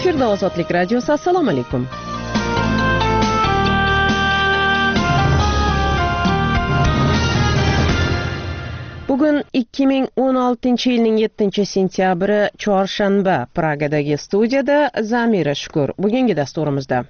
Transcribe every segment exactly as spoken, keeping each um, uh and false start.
Efirda Ozodlik radiosi. Assalomu alaykum. Bugun ikki ming o'n oltinchi yilning yettinchi sentyabri chorshanba. Pragadagi studiyada Zamira Shukur. Bugungi dasturimizda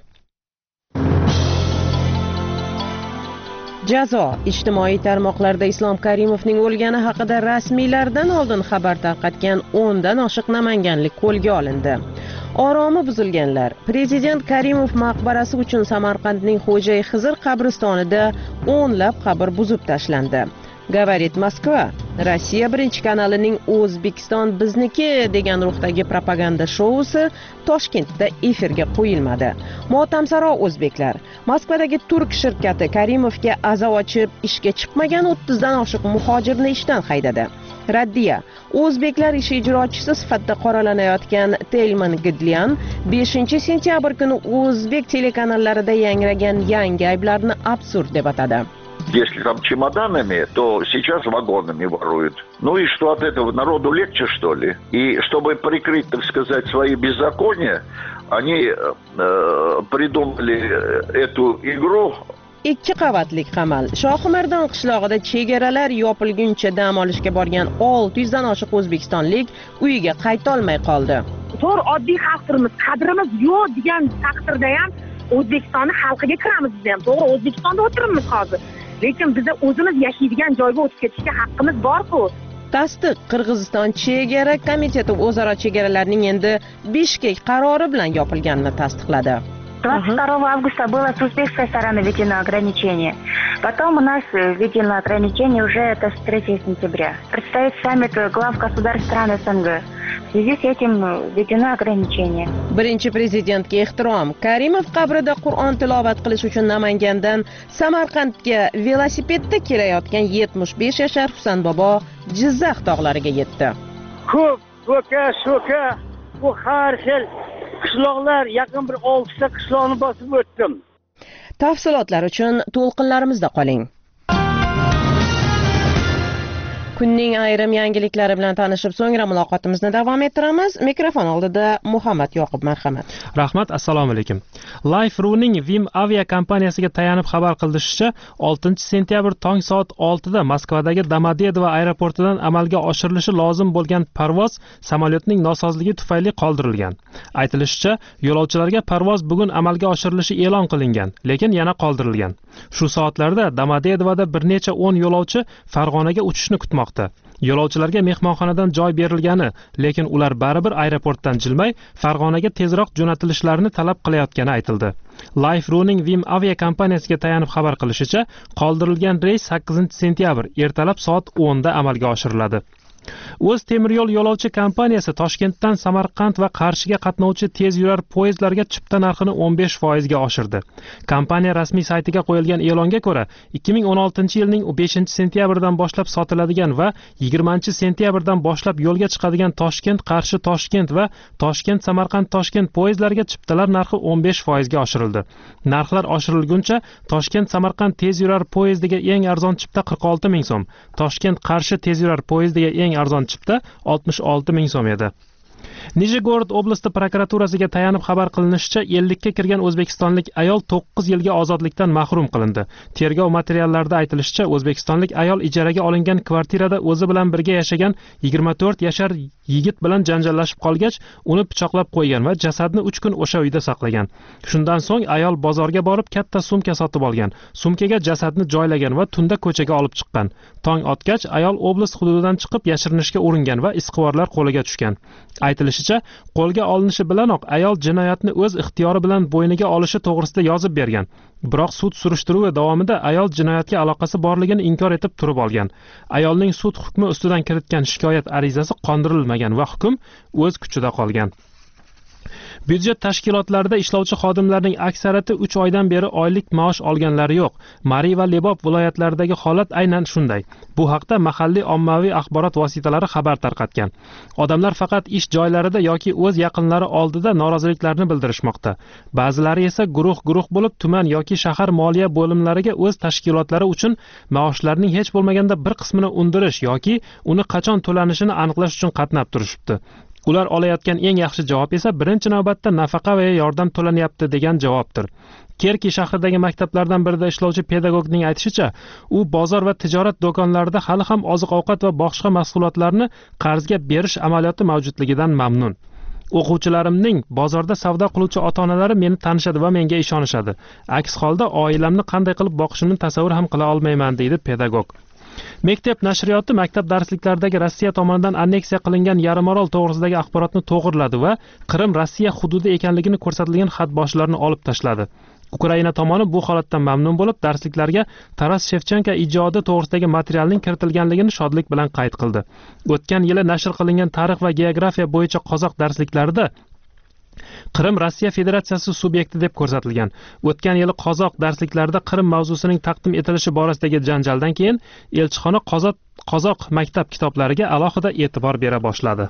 jazo. Ijtimoiy tarmoqlarda Islom Karimovning o'lgani haqida rasmiylardan oldin xabar tarqatgan o'ndan oshiq namanganlik qo'lga olindi. Oromi buzilganlar. Prezident Karimov maqbarasi uchun Samarqandning Xo'jay Xizr qabristonida o'nlab qabr buzib tashlandi. Говорит Moskva. Rossiya birinchi kanalining O'zbekiston bizniki degan ruhdagi propaganda shousi Toshkentda efirga qo'yilmadi. Motamsaro o'zbeklar. Moskvadagi turk shirkati Karimovga aza ochib, ishga chiqmagan o'ttizdan oshiq muhojirni ishdan haydadi. Raddiya. O'zbeklar ish ijrochisi sifatida qoralanayotgan Telman Gidlyan beshinchi sentyabr kuni o'zbek telekanallarida yangragan yangi ayblarni absurd deb atadi. Если там чемоданами, то сейчас вагонами воруют. Ну и что от этого народу легче, что ли? И чтобы прикрыть, так сказать, свои беззакония, они э, придумали эту игру. Ikki qavatlik qamal. Shohimardon qishlog'ida chegaralar yopilguncha dam olishga borgan olti yuzdan oshiq o'zbekistonlik uyiga qayta olmay qoldi. To'g'ri, oddiy xalqimiz, qadrimiz yo'q degan taqdirda ham O'zbekistonning xalqiga kiramiz biz ham. To'g'ri, O'zbekistonda o'tiribmiz hozir. Lekin biz o'zimiz yashaydigan joyga o'tib ketishga haqqimiz bor-ku. Tasdiq. Qirg'iziston chegara komiteti o'zaro chegaralarning endi Bishkek qarori bilan yopilganini tasdiqladi. двадцать второго августа было с узбекской стороны введено ограничение. Потом у нас введено ограничение уже это с третьего сентября. Предстоит саммит глав государств стран СНГ. В связи с этим введено ограничение. Birinchi prezidentga ehtirom. Karimov qabrida Qur'on tilovat qilish uchun Namangandan Samarqandga velosipedda kelayotgan yetmish besh yashar Husan bobo Jizzax tog'lariga yetdi. Ko'p so'ka so'ka bu har xil qishloqlar, yaqin bir oltita qishloqni bosib o'tdim. Tafsilotlar uchun to'lqinlarimizda qoling. Kunning ayrim yangiliklari bilan tanishib, so'ngra muloqotimizni davom ettiramiz. Mikrofon oldida Muhammad Yoqub, marhamat. Rahmat, assalomu alaykum. Life.ru'ning Vim avia kompaniyasiga tayanib xabar qilishicha, oltinchi sentyabr tong soat oltida Moskvadagi Domodedovo aeroportidan amalga oshirilishi lozim bo'lgan parvoz samolyotning nosozligi tufayli qoldirilgan. Aytilishicha, yo'lovchilarga parvoz bugun amalga oshirilishi e'lon qilingan, lekin yana qoldirilgan. Shu soatlarda Domodedovoda bir necha o'n yo'lovchi Farg'onaga uchishni kutmoqda. Yo'lovchilarga mehmonxonadan joy berilgani, lekin ular baribir aeroportdan jilmay, Farg'onaga tezroq jo'natilishlarini talab qilayotgani aytildi. Life.ru'ning Vim avia kompaniyasiga tayanib xabar qilishicha, qoldirilgan reys sakkizinchi sentyabr ertalab soat o'nda amalga oshiriladi. O'z temir yo'l yo'lovchi kompaniyasi Toshkentdan Samarqand va Qarshiga qatnovchi tez yurar poyezdlarga chipta narxini o'n besh foiz ga oshirdi. Kompaniya rasmiy saytiga qo'yilgan e'longa ko'ra, ikki ming o'n oltinchi yilning beshinchi sentyabrdan boshlab sotiladigan va yigirmanchi sentyabrdan boshlab yo'lga chiqadigan Toshkent Qarshi Toshkent va Toshkent Samarqand Toshkent poyezdlariga chiptalar narxi o'n besh foiz ga oshirildi. Narxlar oshirilguncha Toshkent Samarqand tez yurar poyezdiga eng arzon chipta qirq olti ming so'm, Toshkent Qarshi tez yurar poyezdiga eng arzon chipta oltmish olti ming so'm edi. Nijegorod oblasti prokuraturasiga tayanib xabar qilinishicha, ellikka kirgan o'zbekistonlik ayol to'qqiz yilga ozodlikdan mahrum qilindi. Tergov materiallarida aytilishicha, o'zbekistonlik ayol ijaraga olingan kvartirada o'zi bilan birga yashagan yigirma to'rt yashar yigit bilan janjallashib qolgach, uni pichoqlab qo'ygan va jasadni uch kun o'sha uyda saqlagan. Shundan so'ng ayol bozorga borib katta sumka sotib olgan. Sumkaga jasadni joylagan va tunda ko'chaga olib chiqqan. Tong otgach, ayol oblast hududidan chiqib yashirinishga uringan va isqivorlar qo'liga tushgan. Aytilishicha, qo'lga olinishi bilanoq ayol jinoyatni o'z ixtiyori bilan bo'yniga olishi to'g'risida yozib bergan. Biroq sud surishtiruvi davomida ayol jinoyatga aloqasi borligini inkor etib turib olgan. Ayolning sud hukmi ustidan kiritgan shikoyat arizasi qondirilmagan va hukm o'z kuchida qolgan. Byudjet tashkilotlarida ishlovchi xodimlarning aksariyati uch oydan beri oylik maosh olganlari yo'q. Mari va Lebop viloyatlaridagi holat aynan shunday. Bu haqda mahalliy ommaviy axborot vositalari xabar tarqatgan. Odamlar faqat ish joylarida yoki o'z yaqinlari oldida noroziliklarini bildirishmoqda. Ba'zilari esa guruh-guruh bo'lib tuman yoki shahar moliya bo'limlariga o'z tashkilotlari uchun maoshlarning hech bo'lmaganda bir qismini undirish yoki uni qachon to'lanishini aniqlash uchun qatnab turishibdi. Ular olayotgan eng yaxshi javob esa birinchi navbatda nafaqa va yordam to'lanyapti degan javobdir. Kerki shahridagi maktablardan birida ishlovchi pedagogning aytishicha, u bozor va tijorat do'konlarida hali ham oziq-ovqat va boshqa mahsulotlarni qarzga berish amaliyoti mavjudligidan mamnun. O'quvchilarimning bozorda savdo qiluvchi ota-onalari meni tanishadi va menga ishonishadi. Aks holda oilamni qanday qilib boqishimni tasavvur ham qila olmayman, deydi pedagog. Mektep nashriyoti maktab darsliklaridagi Rossiya tomonidan anneksiya qilingan yarimorol to'g'risidagi axborotni to'g'riladi va Qrim Rossiya hududi ekanligini ko'rsatilgan xat boshlarini olib tashladi. Ukraina tomoni bu holatdan mamnun bo'lib, darsliklarga Taras Shevchenko ijodi to'g'risidagi materialning kiritilganligini shodlik bilan qayd qildi. O'tgan yili nashr qilingan tarix va geografiya bo'yicha qozoq darsliklarida Qrim Rossiya Federatsiyasi subyekti deb ko'rsatilgan. O'tgan yili qozoq darsliklarida Qrim mavzusining taqdim etilishi borasidagi janjaldan keyin elchixona qozoq qozoq maktab kitoblariga alohida e'tibor bera boshladi.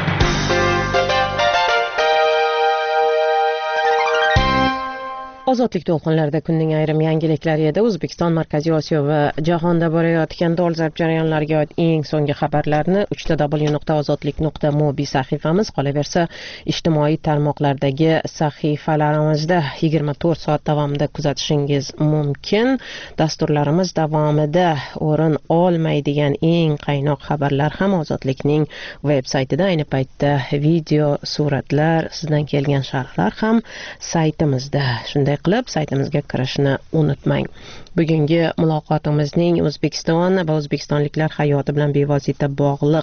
Ozodlik to'lqinlarida kunning ayrim yangiliklari edi. O'zbekiston, Markaziy Osiyo va jahonda borayotgan dolzarb jarayonlarga oid eng so'nggi xabarlarni uch w nuqta ozodlik nuqta mobi sahifamiz, qolaversa ijtimoiy tarmoqlardagi sahifalarimizda yigirma to'rt soat davomida kuzatishingiz mumkin. Dasturlarimiz davomida o'rin olmaydigan eng qaynoq xabarlar ham Ozodlikning veb-saytida, ayni paytda video, suratlar, sizdan kelgan sharhlar ham saytimizda. Shunday qilib, saytimizga kirishni unutmang. Bugungi muloqotimizning O'zbekiston va o'zbekistonliklar hayoti bilan bevosita bog'liq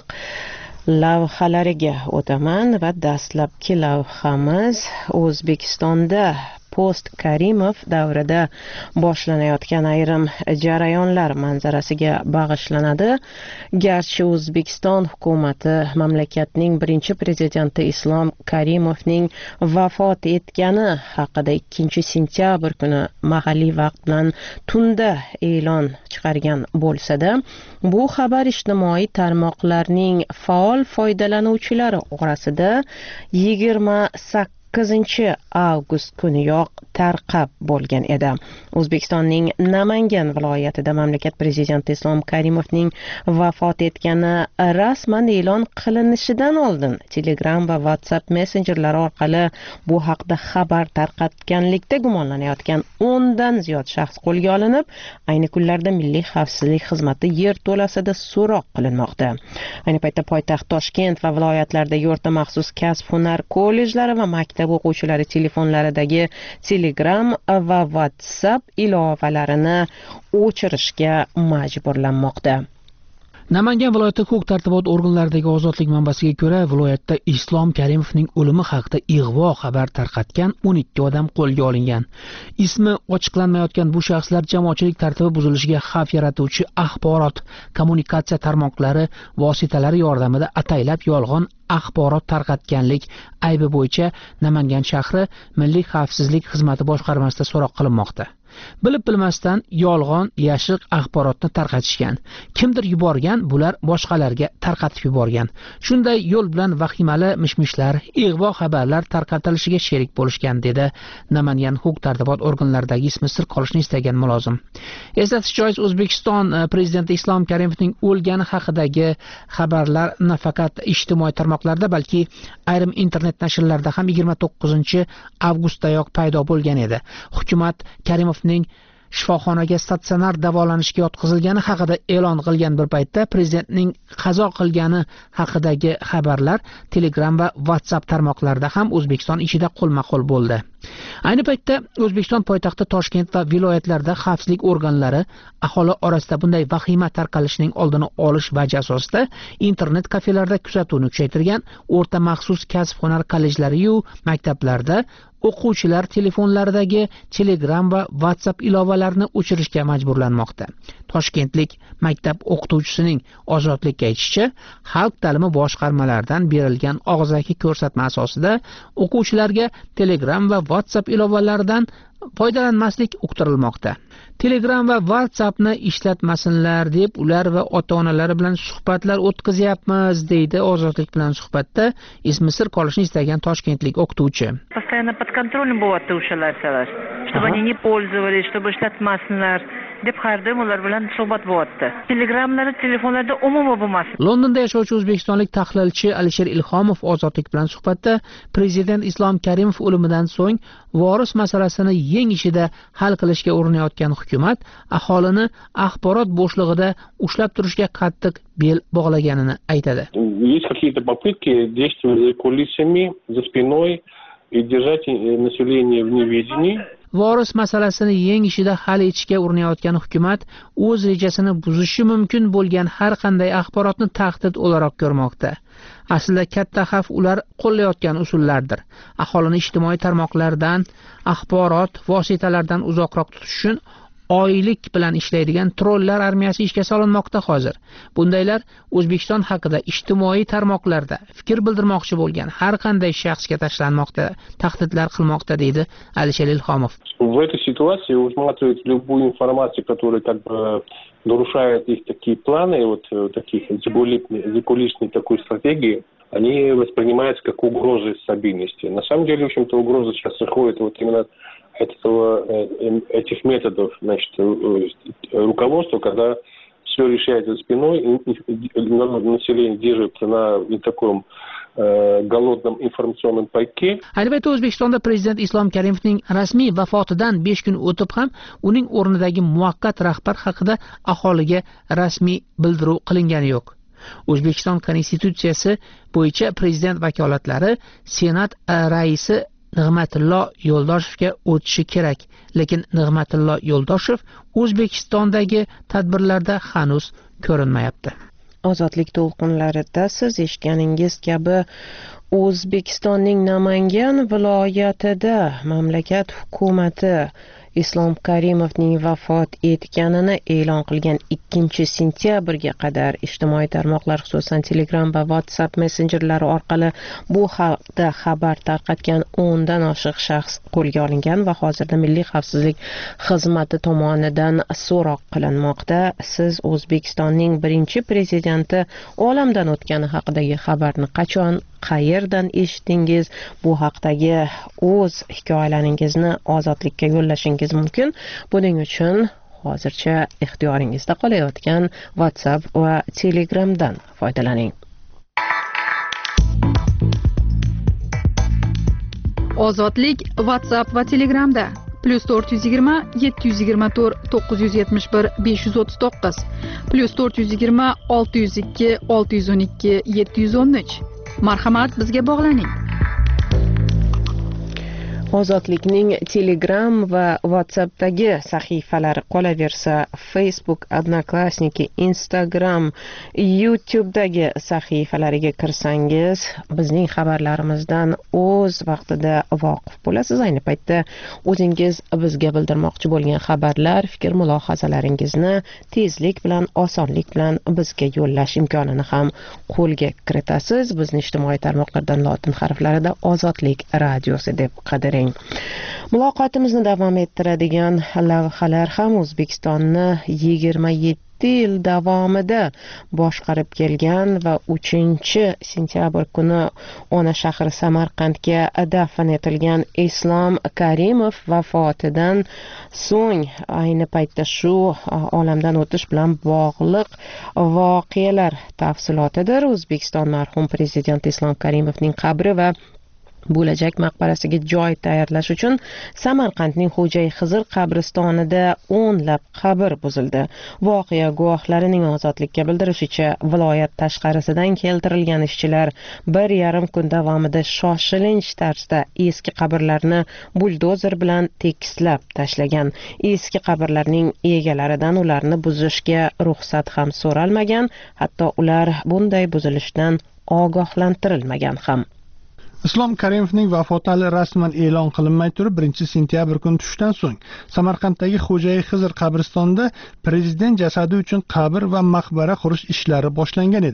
lavhalariga o'taman va dastlabki lavhamiz O'zbekistonda post Karimov davrida boshlanayotgan ayrim jarayonlar manzarasiga bag'ishlanadi. Garchi O'zbekiston hukumati mamlakatning birinchi prezidenti Islom Karimovning vafot etgani haqida ikkinchi sentyabr kuni mahalliy vaqt bilan tunda e'lon chiqargan bo'lsa-da, bu xabar ijtimoiy tarmoqlarning faol foydalanuvchilari orasida yigirma sakkizinchi avgust kuniyoq tarqab bo'lgan edi. O'zbekistonning Namangan viloyatida mamlakat prezidenti Islom Karimovning vafot etgani rasman e'lon qilinishidan oldin Telegram va WhatsApp messenjerlari orqali bu haqda xabar tarqatganlikda gumonlanayotgan o'ndan ziyod shaxs qo'lga olinib, ayni kunlarda Milliy xavfsizlik xizmati yerto'lasida so'roq qilinmoqda. Ayni paytda poytaxt Toshkent va viloyatlardagi o'rta maxsus kasb-hunar kollejlari va maktab o'quvchilari telefonlaridagi Telegram va WhatsApp ilovalarini o'chirishga majburlanmoqda. Namangan viloyati huquq-tartibot organlaridagi ozodlik manbasiga ko'ra, viloyatda Islom Karimovning o'limi haqida ig'vo xabar tarqatgan o'n ikki odam qo'lga olingan. Ismi ochiqlanmayotgan bu shaxslar jamoatchilik tartibi buzilishiga xavf yaratuvchi axborot kommunikatsiya tarmoqlari vositalari yordamida ataylab yolg'on axborot tarqatganlik aybi bo'yicha Namangan shahri Milliy xavfsizlik xizmati boshqarmasida so'roq qilinmoqda. Bilib bilmasdan yolg'on, yashiq axborotni tarqatishgan. Kimdir yuborgan, bular boshqalarga tarqatib yuborgan. Shunday yo'l bilan vahimali mishmishlar, ig'vo xabarlar tarqatilishiga sherik bo'lishgan, dedi Namangan huquq-tartibot organlaridagi ismi sir qolishni istagan mulozim. Eslatish joiz, O'zbekiston prezidenti Islom Karimovning o'lgani haqidagi xabarlar nafaqat ijtimoiy tarmoqlarda, balki ayrim internet nashrlarda ham yigirma to'qqizinchi avgustdayoq paydo bo'lgan edi. Hukumat Karimov shifoxonaga statsionar davolanishga yotqizilgani haqida e'lon qilgan bir paytda prezidentning qazo qilgani haqidagi xabarlar Telegram va WhatsApp tarmoqlarida ham O'zbekiston ichida qo'lma-qo'l bo'ldi. Ayni paytda O'zbekiston poytaxti Toshkent va viloyatlarda xavfsizlik organlari aholi orasida bunday vahima tarqalishining oldini olish vaji asosida internet kafelarida kuzatuvni kuchaytirgan, o'rta maxsus kasb-hunar kollejlari-yu maktablarda o'quvchilar telefonlaridagi Telegram va WhatsApp ilovalarini o'chirishga majburlanmoqda. Toshkentlik maktab o'qituvchisining ozodlikka aytishicha, xalq ta'limi boshqarmalaridan berilgan og'zaki ko'rsatma asosida o'quvchilarga Telegram va WhatsApp ilovalaridan foydalanmaslik uqtirilmoqda. Telegram va WhatsAppni ishlatmasinlar deb ular va ota-onalari bilan suhbatlar o'tkazyapmiz, deydi Ozodlik bilan suhbatda ismi sir qolishni istagan toshkentlik o'qituvchi. Постоянно под контролем bo'lyapti o'sha narsalar, чтобы они не пользовались, чтобы ishlatmasinlar. deb qardim, ular bilan suhbat bo'lyapti. Telegramlarda, telefonlarda umuman bo'lmasin. Londonda yashovchi o'zbekistonlik tahlilchi Alisher Ilhomov Ozodlik bilan suhbatda prezident Islom Karimov o'limidan so'ng voris masalasini yeng ishida hal qilishga urinayotgan hukumat aholini axborot bo'shlig'ida ushlab turishga qattiq bel bog'laganini aytadi. Есть какие-то попытки действовать за кулисами, за спиной и держать население в неведении. Voris masalasini yeng ishida hal etishga urinayotgan hukumat o'z rejasini buzishi mumkin bo'lgan har qanday axborotni tahdid o'laroq ko'rmoqda. Aslida katta xavf ular qo'llayotgan usullardir. Aholini ijtimoiy tarmoqlardan, axborot vositalaridan uzoqroq tutish uchun oylik bilan ishlaydigan trollar armiyasi ishga solinmoqda hozir. Bundaylar O'zbekiston haqida ijtimoiy tarmoqlarda fikr bildirmoqchi bo'lgan har qanday shaxsga tashlanmoqda, tahdidlar qilmoqda, deydi Alisher Ilhomov. В этой ситуации усматривать любую информацию, которая как бы нарушает их такие планы, вот таких закулисной такой стратегии, они воспринимаются как угрозы стабильности. На самом деле, в общем-то, угроза сейчас исходит вот именно этого, этих методов, значит, руководства, когда все решается за спиной, население держится на таком голодном информационном пайке. Albatta O'zbekistonda prezident Islom Karimovning rasmiy vafotidan besh kun o'tib ham uning o'rnidagi muvaqqat rahbar haqida aholiga rasmiy bildiruv qilingani yo'q. O'zbekiston konstitutsiyasi bo'yicha prezident vakolatlari Senat raisi Nig'matillo Yo'ldoshevga o'tishi kerak, lekin Nig'matillo Yo'ldoshev O'zbekistondagi tadbirlarda hanuz ko'rinmayapti. Ozodlik to'lqinlarida siz eshitganingiz kabi O'zbekistonning Namangan viloyatida mamlakat hukumati Islom Karimovning vafot etganini e'lon qilgan ikkinchi sentyabrga qadar ijtimoiy tarmoqlar, xususan Telegram va WhatsApp messenjerlari orqali bu haqda xabar tarqatgan o'ndan oshiq shaxs qo'lga olingan va hozirda Milliy xavfsizlik xizmati tomonidan so'roq qilinmoqda. Siz O'zbekistonning birinchi prezidenti olamdan o'tgani haqidagi xabarni qachon, qayerdan eshitdingiz? Bu haqdagi o'z hikoyalaringizni Ozodlikka yo'llashingiz mumkin. Buning uchun hozircha ixtiyoringizda qolayotgan WhatsApp va Telegramdan foydalaning. Ozodlik WhatsApp va Telegramda plus to'rt yuz yigirma yetti yuz yigirma to'rt to'qqiz yuz yetmish bir besh yuz o'ttiz to'qqiz plus to'rt yuz yigirma olti yuz ikki olti yuz o'n ikki yetti yuz o'n uch. Marhamat, bizga bog'laning. Ozodlikning Telegram va WhatsAppdagi sahifalari qolaversa, Facebook, Odnoklassniki, Instagram, YouTube'dagi sahifalariga kirsangiz, bizning xabarlarimizdan o'z vaqtida voqif bo'lasiz. Ayni paytda o'zingiz bizga bildirmoqchi bo'lgan xabarlar, fikr mulohazalaringizni tezlik bilan, osonlik bilan bizga yo'llash imkonini ham qo'lga kiritasiz. Bizni ijtimoiy tarmoqlardan lotin harflarida Ozodlik radiosi deb qidiring. Muloqotimizni davom ettiradigan lavhalar ham O'zbekistonni yigirma yetti yil davomida boshqarib kelgan va uchinchi sentyabr kuni ona shahri Samarqandga dafn etilgan Islom Karimov vafotidan so'ng ayni paytda shu olamdan o'tish bilan bog'liq voqealar tafsilotidir. O'zbekiston marhum prezident Islom Karimovning qabri va bo'lajak maqbarasiga joy tayyorlash uchun Samarqandning Xo'jay Xizr qabristonida o'nlab qabr buzildi. Voqea guvohlarining Ozodlikka bildirishicha, viloyat tashqarisidan keltirilgan ishchilar bir yarim kun davomida shoshilinch tarzda eski qabrlarni buldozer bilan tekislab tashlagan. Eski qabrlarning egalaridan ularni buzishga ruxsat ham so'ralmagan, hatto ular bunday buzilishdan ogohlantirilmagan ham. Islom Karimovning vafoti hali rasman e'lon qilinmay turib, birinchi sentyabr kuni tushdan so'ng Samarqanddagi Xo'jay Xizr qabristonida prezident jasadi uchun qabr va maqbara qurish ishlari boshlangan edi.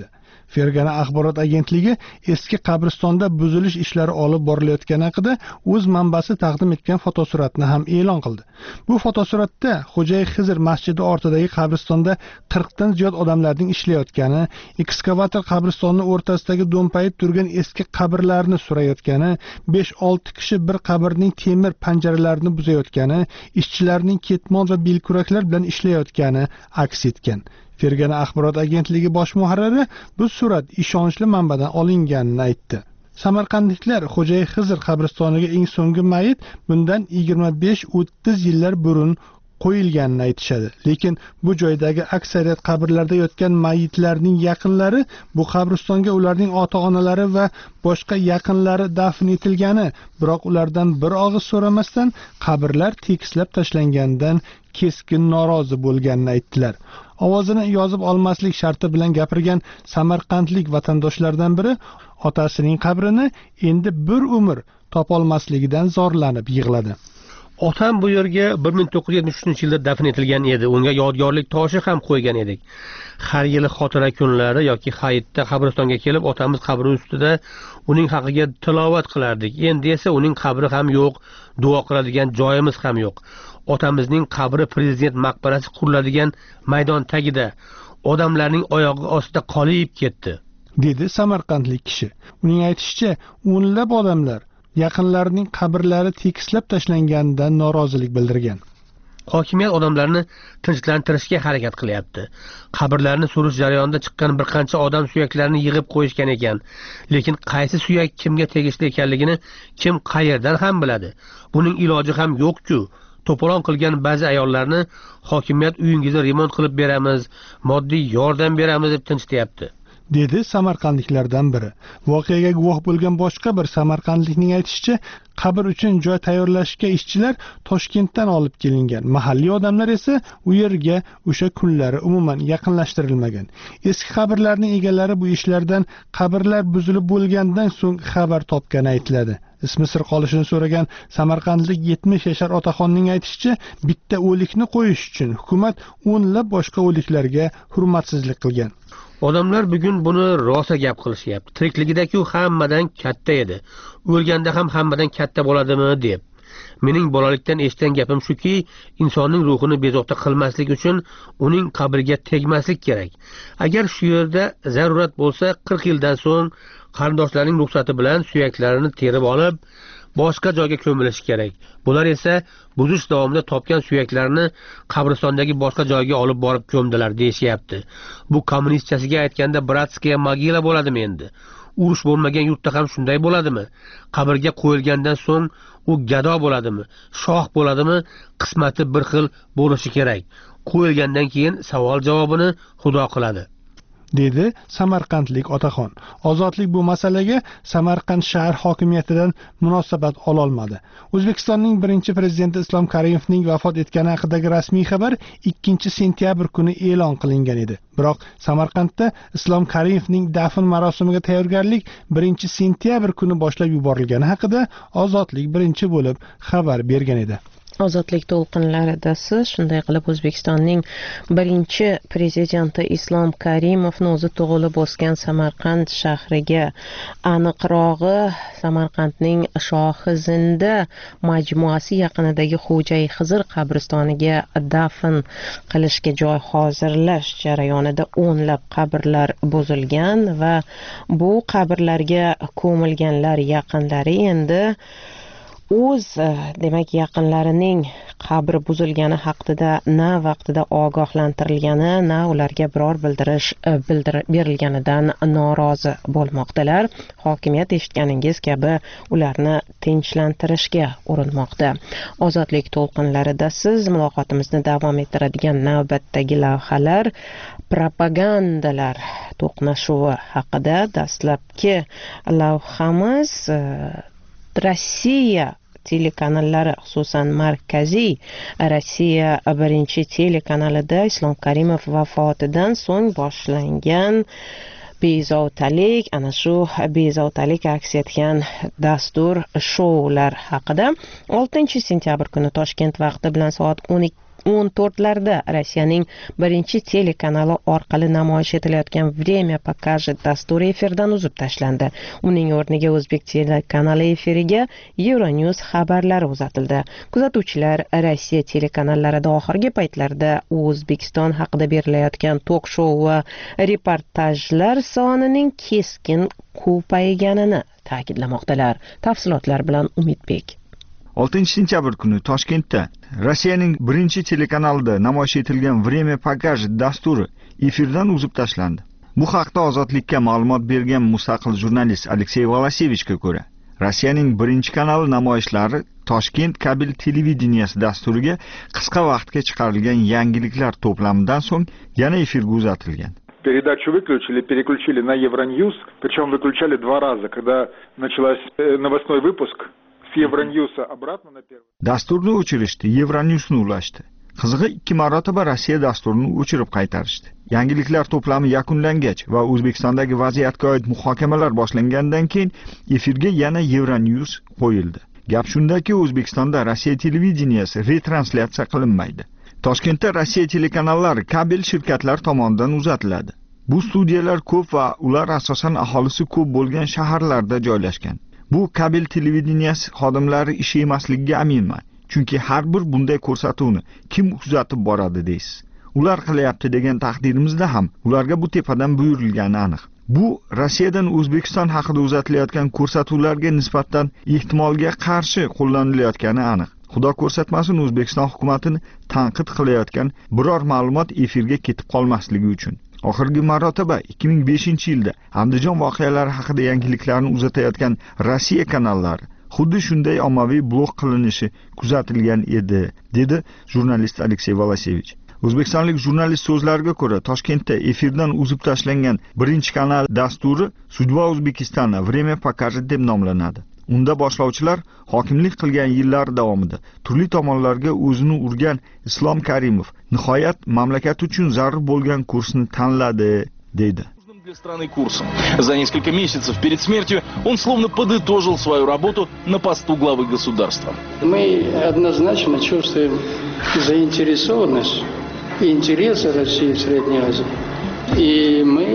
Fergana axborot agentligi eski qabristonda buzilish ishlari olib borilayotgani haqida o'z manbasi taqdim etgan fotosuratni ham e'lon qildi. Bu fotosuratda Xo'jayi Xizr masjidi ortidagi qabristonda qirqdan ziyod odamlarning ishlayotgani, ekskavator qabristonni o'rtasidagi do'mpayib turgan eski qabrlarni surayotgani, besh olti kishi bir qabrning temir panjaralarini buzayotgani, ishchilarning ketmon va belkuraklar bilan ishlayotgani aks etgan. Fergana axborot agentligi bosh muharriri bu surat ishonchli manbadan olinganini aytdi. Samarqandliklar Xo'jayi Xizr qabristoniga eng so'nggi mayit bundan yigirma besh o'ttiz yillar burun qo'yilganini aytishadi. Lekin bu joydagi aksariyat qabrlarda yotgan mayitlarning yaqinlari bu qabristonga ularning ota-onalari va boshqa yaqinlari dafn etilgani, biroq ulardan bir og'iz so'ramasdan qabrlar tekislab tashlanganidan keskin norozi bo'lganini aytdilar. Ovozini yozib olmaslik sharti bilan gapirgan samarqandlik vatandoshlardan biri otasining qabrini endi bir umr topolmasligidan zorlanib yig'ladi. Otam bu yerga bir ming to'qqiz yuz yetmish uchinchi yilda dafn etilgan edi. Unga yodgorlik toshi ham qo'ygan edik. Har yili xotira kunlari yoki hayitda qabristonga kelib, otamiz qabri ustida uning haqiga tilovat qilardik. Endi esa uning qabri ham yo'q, duo qiladigan joyimiz ham yo'q. Otamizning qabri prezident maqbarasi quriladigan maydon tagida, odamlarning oyog'i ostida qolib ketdi, dedi samarqandlik kishi. Uning aytishicha, o'nlab odamlar yaqinlarining qabrlari tekislab tashlanganidan norozilik bildirgan. Hokimiyat odamlarni tinchlantirishga harakat qilyapti. Qabrlarni surish jarayonida chiqqan bir qancha odam suyaklarini yig'ib qo'yishgan ekan. Lekin qaysi suyak kimga tegishli ekanligini kim qayerdan ham biladi? Buning iloji ham yo'q-ku. To'polon qilgan ba'zi ayollarni hokimiyat uyingizni remont qilib beramiz, moddiy yordam beramiz deb tinchlayapti, dedi samarqandliklardan biri. Voqeaga guvoh bo'lgan boshqa bir samarqandlikning aytishicha, qabr uchun joy tayyorlashga ishchilar Toshkentdan olib kelingan. Mahalliy odamlar esa u yerga o'sha kunlari umuman yaqinlashtirilmagan. Eski qabrlarning egalari bu ishlardan qabrlar buzilib bo'lgandan so'ng xabar topgani aytiladi. Ismi sir qolishini so'ragan samarqandlik yetmish yashar otaxonning aytishicha, bitta o'likni qo'yish uchun hukumat o'nlab boshqa o'liklarga hurmatsizlik qilgan. Odamlar bugun buni rosa gap qilishyapti. Tirikligida-ku hammadan katta edi. O'lganda ham hammadan katta bo'ladimi deb. Mening bolalikdan eshitgan gapim shuki, insonning ruhini bezovta qilmaslik uchun uning qabriga tegmaslik kerak. Agar shu yerda zarurat bo'lsa, qirq yildan so'ng qarindoshlarning ruxsati bilan suyaklarini terib olib, boshqa joyga ko'milishi kerak. Bular esa buzish davomida topgan suyaklarni qabristondagi boshqa joyga olib borib ko'mdilar deyishyapti. Bu kommunistchasiga aytganda bratskaya mogila bo'ladimi endi? Urush bo'lmagan yurtda ham shunday bo'ladimi? Qabrga qo'yilgandan so'ng u gado bo'ladimi? Shoh bo'ladimi? Qismati bir xil bo'lishi kerak. Qo'yilgandan keyin savol javobini Xudo qiladi, dedi samarqandlik otaxon. Ozodlik bu masalaga Samarqand shahar hokimiyatidan munosabat ola olmadi. O'zbekistonning birinchi prezidenti Islom Karimovning vafot etgani haqidagi rasmiy xabar ikkinchi sentyabr kuni e'lon qilingan edi. Biroq Samarqandda Islom Karimovning dafn marosimiga tayyorgarlik birinchi sentyabr kuni boshlab yuborilgani haqida Ozodlik birinchi bo'lib xabar bergan edi. Ozodlik to'lqinlarida siz shunday qilib O'zbekistonning birinchi prezidenti Islom Karimovni o'zi tug'ilib o'sgan Samarqand shahriga, aniqrog'i Samarqandning Shohizinda majmuasi yaqinidagi Xo'jayi Xizr qabristoniga dafn qilishga joy hozirlash jarayonida o'nlab qabrlar buzilgan va bu qabrlarga ko'milganlar yaqinlari endi o'z demak yaqinlarining qabri buzilgani haqida na vaqtida ogohlantirilgani, na ularga biror bildirish bildirib berilganidan norozi bo'lmoqdalar. Hokimiyat eshitganingiz kabi ularni tinchlantirishga urinmoqda. Ozodlik to'lqinlarida siz muloqotimizni davom ettiradigan navbatdagi lavhalar propagandalar to'qnashuvi haqida. Dastlabki lavhamiz Rossiya telekanallari, xususan markaziy Rossiya birinchi telekanalida Islom Karimov vafotidan so'ng boshlangan bezovtalik, ana shu bezovtalik aks etgan dastur shoular haqida. oltinchi sentyabr kuni Toshkent vaqti bilan soat o'n to'rtlarda Rossiyaning birinchi telekanali orqali namoyish etilayotgan Время покажет dasturi efirdan uzib tashlandi. Uning o'rniga o'zbek telekanali efiriga Euronews xabarlari uzatildi. Kuzatuvchilar Rossiya telekanallarida oxirgi paytlarda O'zbekiston haqida berilayotgan tok-shou va reportajlar sonining keskin ko'payganini ta'kidlamoqdalar. Tafsilotlar bilan Umidbek. oltinchi sentyabr kuni Toshkentda Rossiyaning birinchi telekanalida namoyish etilgan Время покажет dasturi efirdan uzib tashlandi. Bu haqda Ozodlikka ma'lumot bergan mustaqil jurnalist Aleksey Volosevichga ko'ra, Rossiyaning birinchi kanali namoyishlari Toshkent kabel televideniyasi dasturiga qisqa vaqtga chiqarilgan yangiliklar to'plamidan so'ng yana efirga uzatilgan. Передачу выключили, переключили на Евроньюз, причем выключали два раза, когда началась новостной выпуск с Евроньюза обратно на первый. Dasturni o'chirishdi, Евроньюzni ulashdi. Qizig'i ikki marotaba Rossiya dasturini o'chirib qaytarishdi. Yangiliklar to'plami yakunlangach va O'zbekistondagi vaziyatga oid muhokamalar boshlangandan keyin efirga yana Euronews qo'yildi. Gap shundaki, O'zbekistonda Rossiya televideniyasi retranslyatsiya qilinmaydi. Toshkentda Rossiya telekanallari kabel shirkatlar tomonidan uzatiladi. Bu studiyalar ko'p va ular asosan aholisi ko'p bo'lgan shaharlarda joylashgan. Bu kabel televideniyasi xodimlari ishi emasligiga aminman. Chunki har bir bunday ko'rsatuvni kim kuzatib boradi deysiz. Ular qilyapti degan taqdirimizda ham ularga bu tepadan buyurilgani aniq. Bu Rossiyadan O'zbekiston haqida uzatilayotgan ko'rsatuvlarga nisbatan ehtimolga qarshi qo'llanilayotgani aniq. Xudo ko'rsatmasin, O'zbekiston hukumatini tanqid qilayotgan biror ma'lumot efirga ketib qolmasligi uchun. Oxirgi marotaba ikki ming beshinchi yilda Andijon voqealari haqida yangiliklarni uzatayotgan Rossiya kanallari xuddi shunday ommaviy blok qilinishi kuzatilgan edi, dedi jurnalist Aleksey Volosevich. O'zbekistonlik jurnalist so'zlariga ko'ra, Toshkentda efirdan uzib tashlangan birinchi kanal dasturi Sudba O'zbekistona Время покажет deb nomlanadi. Unda boshlovchilar hokimlik qilgan yillar davomida turli tomonlarga o'zini urgan Islom Karimov nihoyat mamlakat uchun zarur bo'lgan kursni tanladi, deydi. Для страны курсом. За несколько месяцев перед смертью он словно подытожил свою работу на посту главы государства. Мы однозначно чувствуем заинтересованность и интересы России в Средней Азии. И мы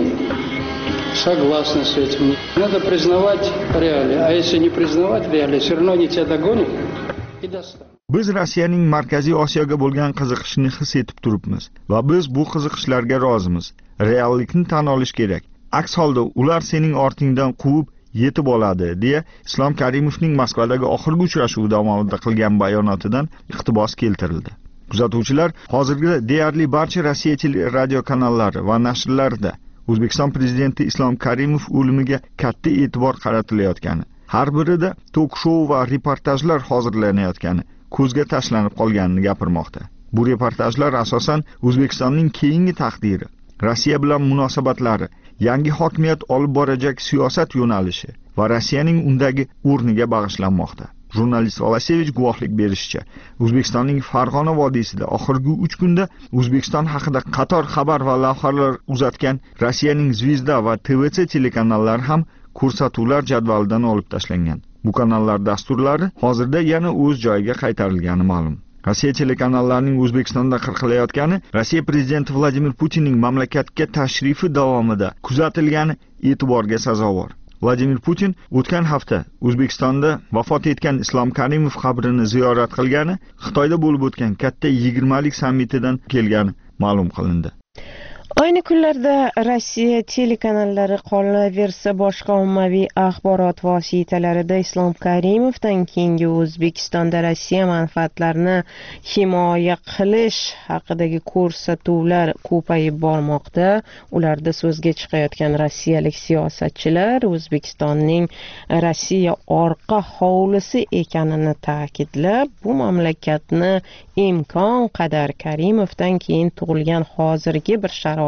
согласны с этим. Надо признавать реалии. А если не признавать реалии, все равно они тебя догонят и достанут. Biz Rossiyaning Markaziy Osiyoga bo'lgan qiziqishini his etib turibmiz va biz bu qiziqishlarga rozimiz. Reallikni tan olish kerak. Aks holda ular sening ortingdan quvib yetib oladi, deya Islom Karimovning Moskvadagi oxirgi uchrashuv davomida qilgan bayonotidan iqtibos keltirildi. Kuzatuvchilar hozirgi deyarli barcha Rossiya radio kanallari va nashrlarida O'zbekiston prezidenti Islom Karimov o'limiga katta e'tibor qaratilayotgani, har birida tok-shou va reportajlar hozirlanayotgani ko'zga tashlanib qolganini gapirmoqda. Bu reportajlar asosan O'zbekistonning keyingi taqdiri, Rossiya bilan munosabatlari, yangi hokimiyat olib borajak siyosat yo'nalishi va Rossiyaning undagi o'rniga bag'ishlanmoqda. Jurnalist Volosevich guvohlik berishicha, O'zbekistonning Farg'ona vodiysida oxirgi uch kunda O'zbekiston haqida qator xabar va lavhalar uzatgan Rossiyaning Zvezda va T V C telekanallari ham ko'rsatuvlar jadvalidan olib tashlangan. Bu kanallar dasturlari hozirda yana o'z joyiga qaytarilgani ma'lum. Rossiya telekanallarining O'zbekistonda qirqilayotgani Rossiya prezidenti Vladimir Putinning mamlakatga tashrifi davomida kuzatilgani e'tiborga sazovor. Vladimir Putin o'tgan hafta O'zbekistonda vafot etgan Islom Karimov qabrini ziyorat qilgani, Xitoyda bo'lib o'tgan katta yigirmalik sammitidan kelgani ma'lum qilindi. Ayni kunlarda Rossiya telekanallari qolaversa boshqa ommaviy axborot vositalarida Islom Karimovdan keyingi O'zbekistonda Rossiya manfaatlarini himoya qilish haqidagi ko'rsatuvlar ko'payib bormoqda. Ularda so'zga chiqayotgan rossiyalik siyosatchilar O'zbekistonning Rossiya orqa hovlisi ekanini ta'kidlab, bu mamlakatni imkon qadar Karimovdan keyin tug'ilgan hozirgi bir sharoit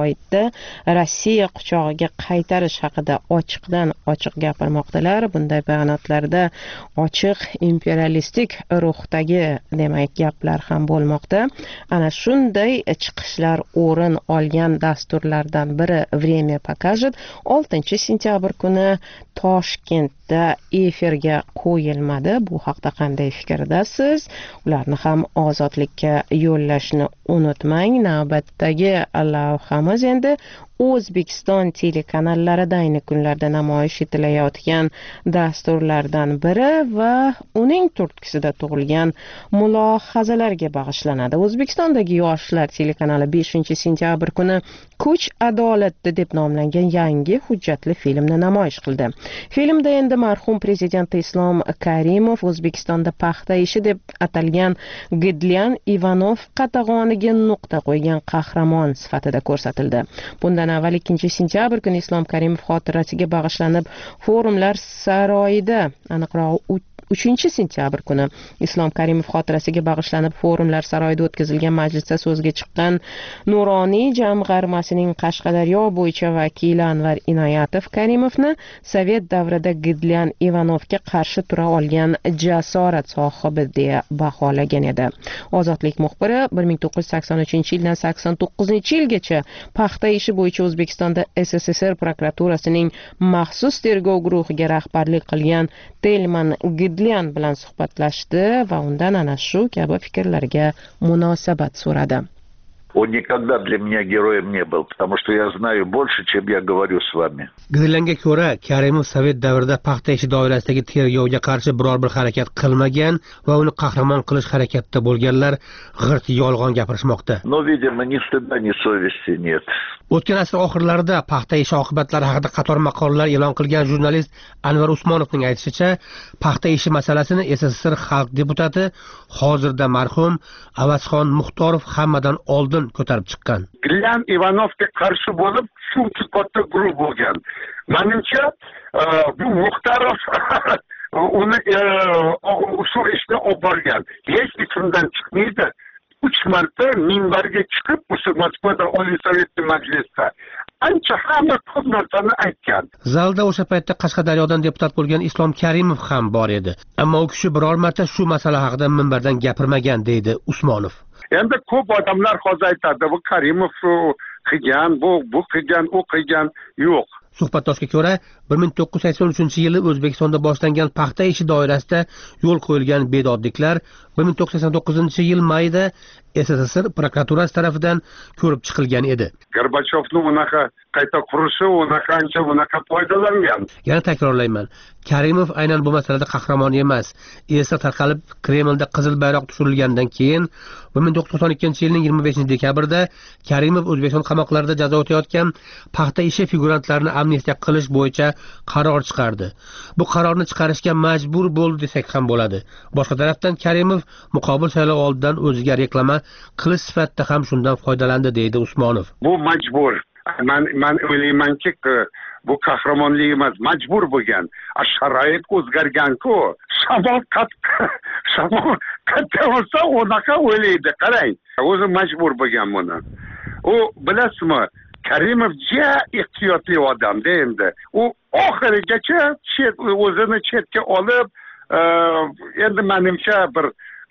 sharoitda Rossiya quchog'iga qaytarish haqida ochiqdan ochiq gapirmoqdalar. Bunday bayonotlarda ochiq imperialistik ruhdagi demak gaplar ham bo'lmoqda. Ana shunday chiqishlar o'rin olgan dasturlardan biri Время покажет oltinchi sentyabr kuni Toshkentda efirga qo'yilmadi. Bu haqda qanday fikrdasiz? Ularni ham ozodlikka yo'llashni unutmang. Navbatdagi lavhamiz endi O'zbekiston telekanallarida ayni kunlarda namoyish etilayotgan dasturlardan biri va uning turtkisida tug'ilgan mulohazalarga bag'ishlanadi. O'zbekistondagi yoshlar telekanali beshinchi sentyabr kuni Kuch adolati deb nomlangan yangi hujjatli filmni namoyish qildi. Filmda endi marhum prezident Islom Karimov O'zbekistonda paxta ishi deb atalgan Gidlyan Ivanov qatag'oniga nuqta qo'ygan qahramon sifatida ko'rsatildi. Bundan avval ikkinchi sentyabr kuni Islom Karimov xotirasiga bag'ishlanib forumlar saroyida, aniqrog'i uchinchi sentyabr kuni Islom Karimov xotirasiga bag'ishlanib forumlar saroyida o'tkazilgan majlisda so'zga chiqqan Nuroniy jamg'armasining Qashqadaryo bo'yicha vakili Anvar Inoyatov Karimovni Sovet davrida Gidlyan Ivanovga qarshi tura olgan jasorat sohibi deya baholagan edi. Ozodlik muxbiri bir ming to'qqiz yuz sakson uchinchi yildan sakson to'qqizinchi yilgacha paxta ishi bo'yicha O'zbekistonda S S S R prokuraturasining maxsus tergov guruhiga rahbarlik qilgan Telman Gidlyan bilan suhbatlashdi va undan ana shu kabi fikrlarga munosabat so'radi. Он никогда для меня героем не был, потому что я знаю больше, чем я говорю с вами. Gidlanga ko'ra, Karimov Sovet davrida paxta ishi doirasidagi tergovga qarshi biror bir harakat qilmagan va uni qahramon qilish harakatida bo'lganlar g'irt yolg'on gapirishmoqda. Но, видимо, ни стыда, ни совести нет. O'tgan asr oxirlarida paxta ishi oqibatlari haqida qator maqolalar e'lon qilgan jurnalist Anvar Usmonovning aytishicha, paxta ishi masalasini S S S R xalq deputati, hozirda marhum Avazxon Muxtorov hammadan oldin ko'tarib chiqqan. Gidlyan Ivanovga qarshi bo'lib shuncha katta guruh bo'lgan. Menimcha, bu Muxtorov uni shu ishni olib borgan. Hech kimdan chiqmaydi. uch marta minbarga chiqib, o'sha Moskvada Oliy Sovet majlisida ancha hamma ko'p narsani aytgan. Zalda o'sha paytda Qashqadaryodan deputat bo'lgan Islom Karimov ham bor edi. Ammo u kishi biror marta shu masala haqida minbardan gapirmagan, deydi Usmonov. Endi ko'p odamlar hozir aytadi, bu Karimov qilgan, bu bu qilgan, u qilgan. Yo'q. Suhbatdoshga ko'ra, bir ming to'qqiz yuz sakson uchinchi yili O'zbekistonda boshlangan paxta ishi doirasida yo'l qo'yilgan bedodliklar bir ming to'qqiz yuz sakson to'qqizinchi yil mayida S S S R prokuraturasi tomonidan ko'rib chiqilgan edi. Gorbachyovning unaqa qayta qurishi, unaqa ancha unaqa foydalangan. Yana takrorlayman, Karimov aynan bu masalada qahramon emas. Esa tarqalib Kremlda qizil bayroq tushirilgandan keyin bir ming to'qqiz yuz to'qson ikkinchi yilning yigirma beshinchi dekabrda Karimov O'zbekiston qamoqlarida jazo o'tayotgan paxta ishi figurantlarini amnistiya qilish bo'yicha qaror chiqardi. Bu qarorni chiqarishga majbur bo'ldi desak ham bo'ladi. Boshqa tarafdan Karimov muqobil saylov oldidan o'ziga reklama qilish sifatida ham shundan foydalandi, deydi Usmonov. Bu majbur. Men men o'ylaymanki, bu qahramonlik emas, majbur bo'lgan. Sharoit o'zgargan-ku. Shamol qattiq, shamol katta bo'lsa, unaqa o'ylaydi. Qarang, o'zi majbur bo'lgan buni. U bilasizmi, Karimov juda ehtiyotli odam-da endi. U oxirigacha chet o'zini chetga olib, endi menimcha bir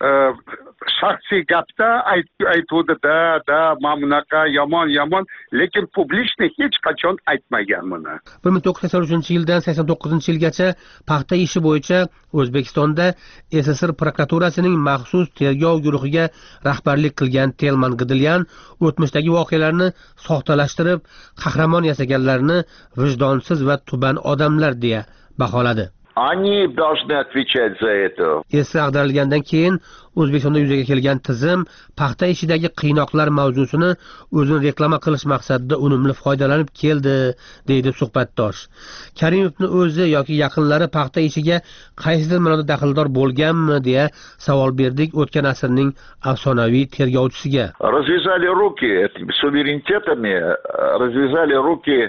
shaxsiy gapda aytuvdi-da, da, mana bunaqa yomon yomon, lekin publikni hech qachon aytmagan buni. bir ming to'qqiz yuz sakson uchinchi yildan sakson to'qqizinchi yilgacha paxta ishi bo'yicha O'zbekistonda S S S R prokuraturasining maxsus tergov guruhiga rahbarlik qilgan Telman Gidlyan o'tmishdagi voqealarni soxtalashtirib, qahramon yasaganlarni vijdonsiz va tuban odamlar deya baholadi. Они должны отвечать за это. Esga ag'darilgandan keyin O'zbekistonda yuzaga kelgan tizim paxta ishidagi qiynoqlar mavzusini o'zini reklama qilish maqsadida unumli foydalanib keldi, deydi suhbatdosh. Karimovning o'zi yoki yaqinlari paxta ishiga qaysidir ma'noda daxldor bo'lganmi deya savol berdik o'tgan asrning afsonaviy tergovchisiga. Развязали руки этими суверенитетами, развязали руки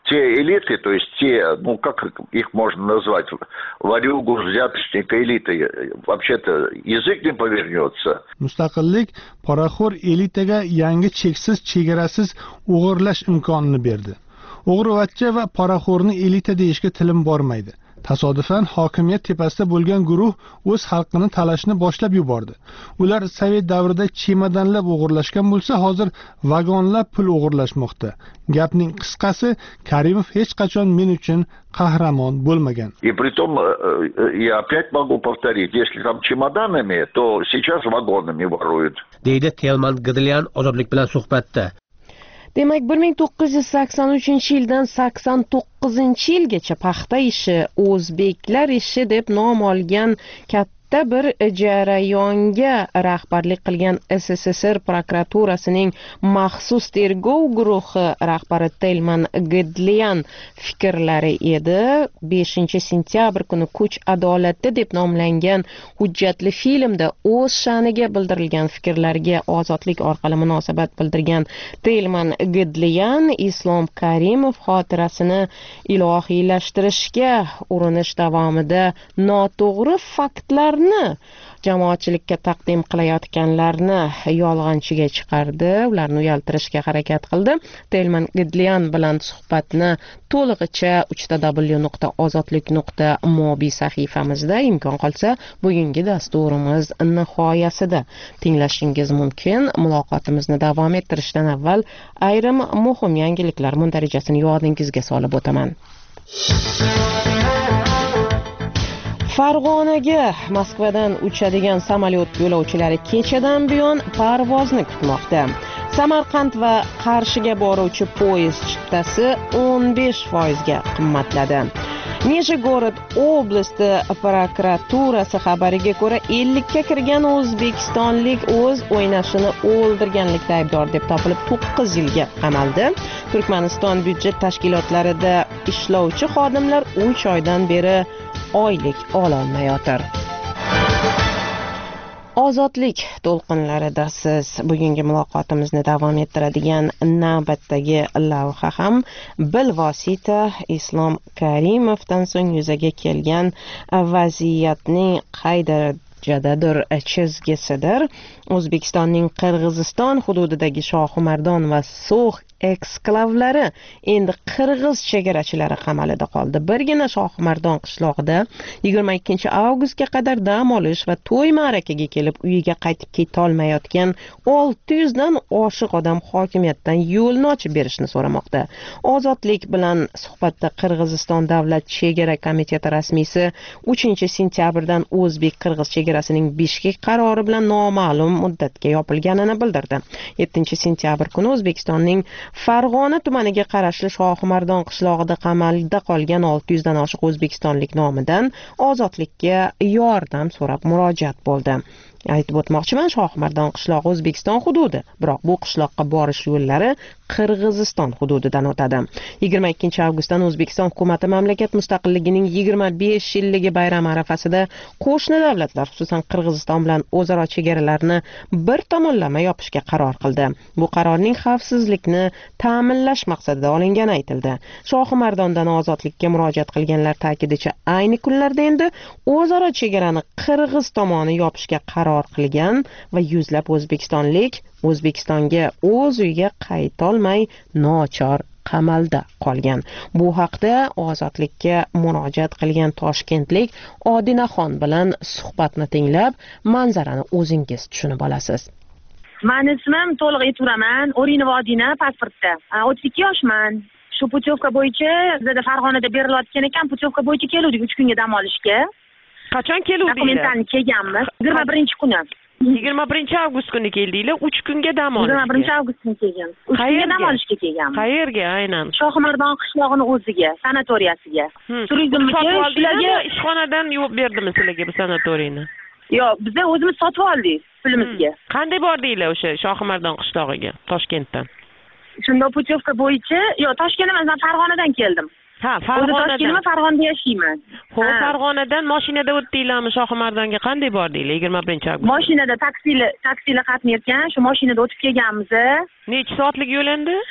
те элиты, то есть те, ну как их можно назвать, варюгу, взяточника элиты, вообще-то язык не повернется. Mustaqillik poraxo'r elitaga yangi cheksiz chegarasiz o'g'irlash imkonini berdi. O'g'rivachcha va poraxo'rni elita deyishga tilim bormaydi. Tasodifan hokimiyat tepasida bo'lgan guruh o'z xalqini talashni boshlab yubordi. Ular sovet davrida chemodanlab o'g'irlashgan bo'lsa, hozir vagonlab pul o'g'irlashmoqda. Gapning qisqasi, Karimov hech qachon men uchun qahramon bo'lmagan. И притом, я опять могу повторить, если там чемоданами, то сейчас вагонами воруют. deydi Telman Gidlyan ozodlik bilan suhbatda. Demak, bir ming to'qqiz yuz sakson uchinchi yildan sakson to'qqizinchi yilgacha paxta ishi, o'zbeklar ishi deb nom olgan katta bir jarayonga rahbarlik qilgan S S S R prokuraturasining maxsus tergov guruhi rahbari Telman Gidlyan fikrlari edi. beshinchi sentyabr kuni Kuch adolati deb nomlangan hujjatli filmda o'z sha'niga bildirilgan fikrlarga ozodlik orqali munosabat bildirgan Telman Gidlyan Islom Karimov xotirasini ilohiylashtirishga urinish davomida noto'g'ri faktlarni jamoatchilikka taqdim qilayotganlarni yolg'onchiga chiqardi, ularni uyaltirishga harakat qildi. Telman Gidlyan bilan suhbatni to'lig'icha uch w nuqta ozodlik nuqta mobi sahifamizda, imkon qolsa bugungi dasturimiz nihoyasida tinglashingiz mumkin. Muloqotimizni davom ettirishdan avval ayrim muhim yangiliklar mundarijasini yodingizga solib o'taman. Farg'onaga Moskvadan uchadigan samolyot yo'lovchilari kechadan buyon parvozni kutmoqda. Samarqand va Qarshiga boruvchi poyezd chiptasi o'n besh foizga qimmatladi. Nijegorod oblasti prokuraturasi xabariga ko'ra, ellikka kirgan o'zbekistonlik o'z o'ynashini o'ldirganlikda aybdor deb topilib to'qqiz yilga qamaldi. Turkmaniston byudjet tashkilotlarida ishlovchi xodimlar uch oydan beri oylik ololmayotir. Ozodlik to'lqinlarida siz bugungi muloqotimizni davom ettiradigan navbatdagi lavha ham bilvosita Islom Karimovdan so'ng yuzaga kelgan vaziyatning qay darajadadir chizgisidir. O'zbekistonning Qirg'iziston hududidagi Shohimardon va So'x eksklavlari endi qirg'iz chegarachilari qamalida qoldi. Birgina Shohimardon qishlog'ida yigirma ikkinchi avgustga qadar dam olish va to'y ma'rakaga kelib uyiga qaytib ketolmayotgan olti yuz dan oshiq odam hokimiyatdan yo'lni ochib berishni so'ramoqda. Ozodlik bilan suhbatda Qirg'iziston davlat chegara komiteti rasmiysi uchinchi sentyabrdan o'zbek-qirg'iz chegarasining Bishkek qarori bilan noma'lum muddatga yopilganini bildirdi. yettinchi sentyabr kuni O'zbekistonning Farg'ona tumaniga qarashli Shohimardon qishlog'ida qamalda qolgan olti yuz dan oshiq o'zbekistonlik nomidan ozodlikka yordam so'rab murojaat bo'ldi. Aytib o'tmoqchiman, Shohimardon qishlog'i O'zbekiston hududi, biroq bu qishloqqa borish yo'llari Qirg'iziston hududidan o'tadi. yigirma ikkinchi avgustdan O'zbekiston hukumatı mamlakat mustaqilligining yigirma besh yilligi bayrami arafasida qo'shni davlatlar, xususan Qirg'iziston bilan o'zaro chegaralarni bir tomonlama yopishga qaror qildi. Bu qarorning xavfsizlikni ta'minlash maqsadida olingani aytildi. Shohimardondan ozodlikka murojaat qilganlar ta'kidicha ayni kunlarda endi o'zaro chegarani Qirg'iz tomoni yopishga qaror qilgan va yuzlab o'zbekistonlik O'zbekistonga o'z uyiga qaytolmay nochor qamalda qolgan. Bu haqda ozodlikka murojaat qilgan toshkentlik Odinaxon bilan suhbatni tinglab, manzarani o'zingiz tushunib olasiz. Meni ismim to'liq aytiraman, O'rinov Odina, pasportda. o'ttiz ikki yoshman. Shu putyovka bo'yicha bizda Farg'onada berilayotgan ekan, putyovka bo'yicha keluvdik uch kunga dam olishga. Qachon keluvdingiz? Dokumentalni kelganmiz. yigirma birinchi kuni. yigirma birinchi avgust kuni keldinglar, uch kunga dam olishga. yigirma birinchi avgust kuni kelgan. uch kunga dam olishga kelganmiz. Qayerga aynan? Shohimardon qishlog'ini o'ziga, sanatoriyasiga. Turizmga shularga ishxonadan yuvib berdimi sizlarga bu sanatoriyni? Yo'q, biz o'zimiz sotib oldik pulimizga. Qanday bordinglar o'sha Shohimardon qishlog'iga Toshkentdan? Shunda putyovka bo'yicha, yo'q, Toshkent emas, men Farg'onadan keldim. Ha, Farg'onadan. Toshkentda, Farg'onada yashayman. Xo'p, Farg'onadan mashinada o'tdinglarmi Shohimardonga? Qanday bordinglar yigirma birinchi avgust? Mashinada taksili, taksili qatnayotgan, shu mashinada o'tib kelganmiz. Necha soatlik yo'l endi?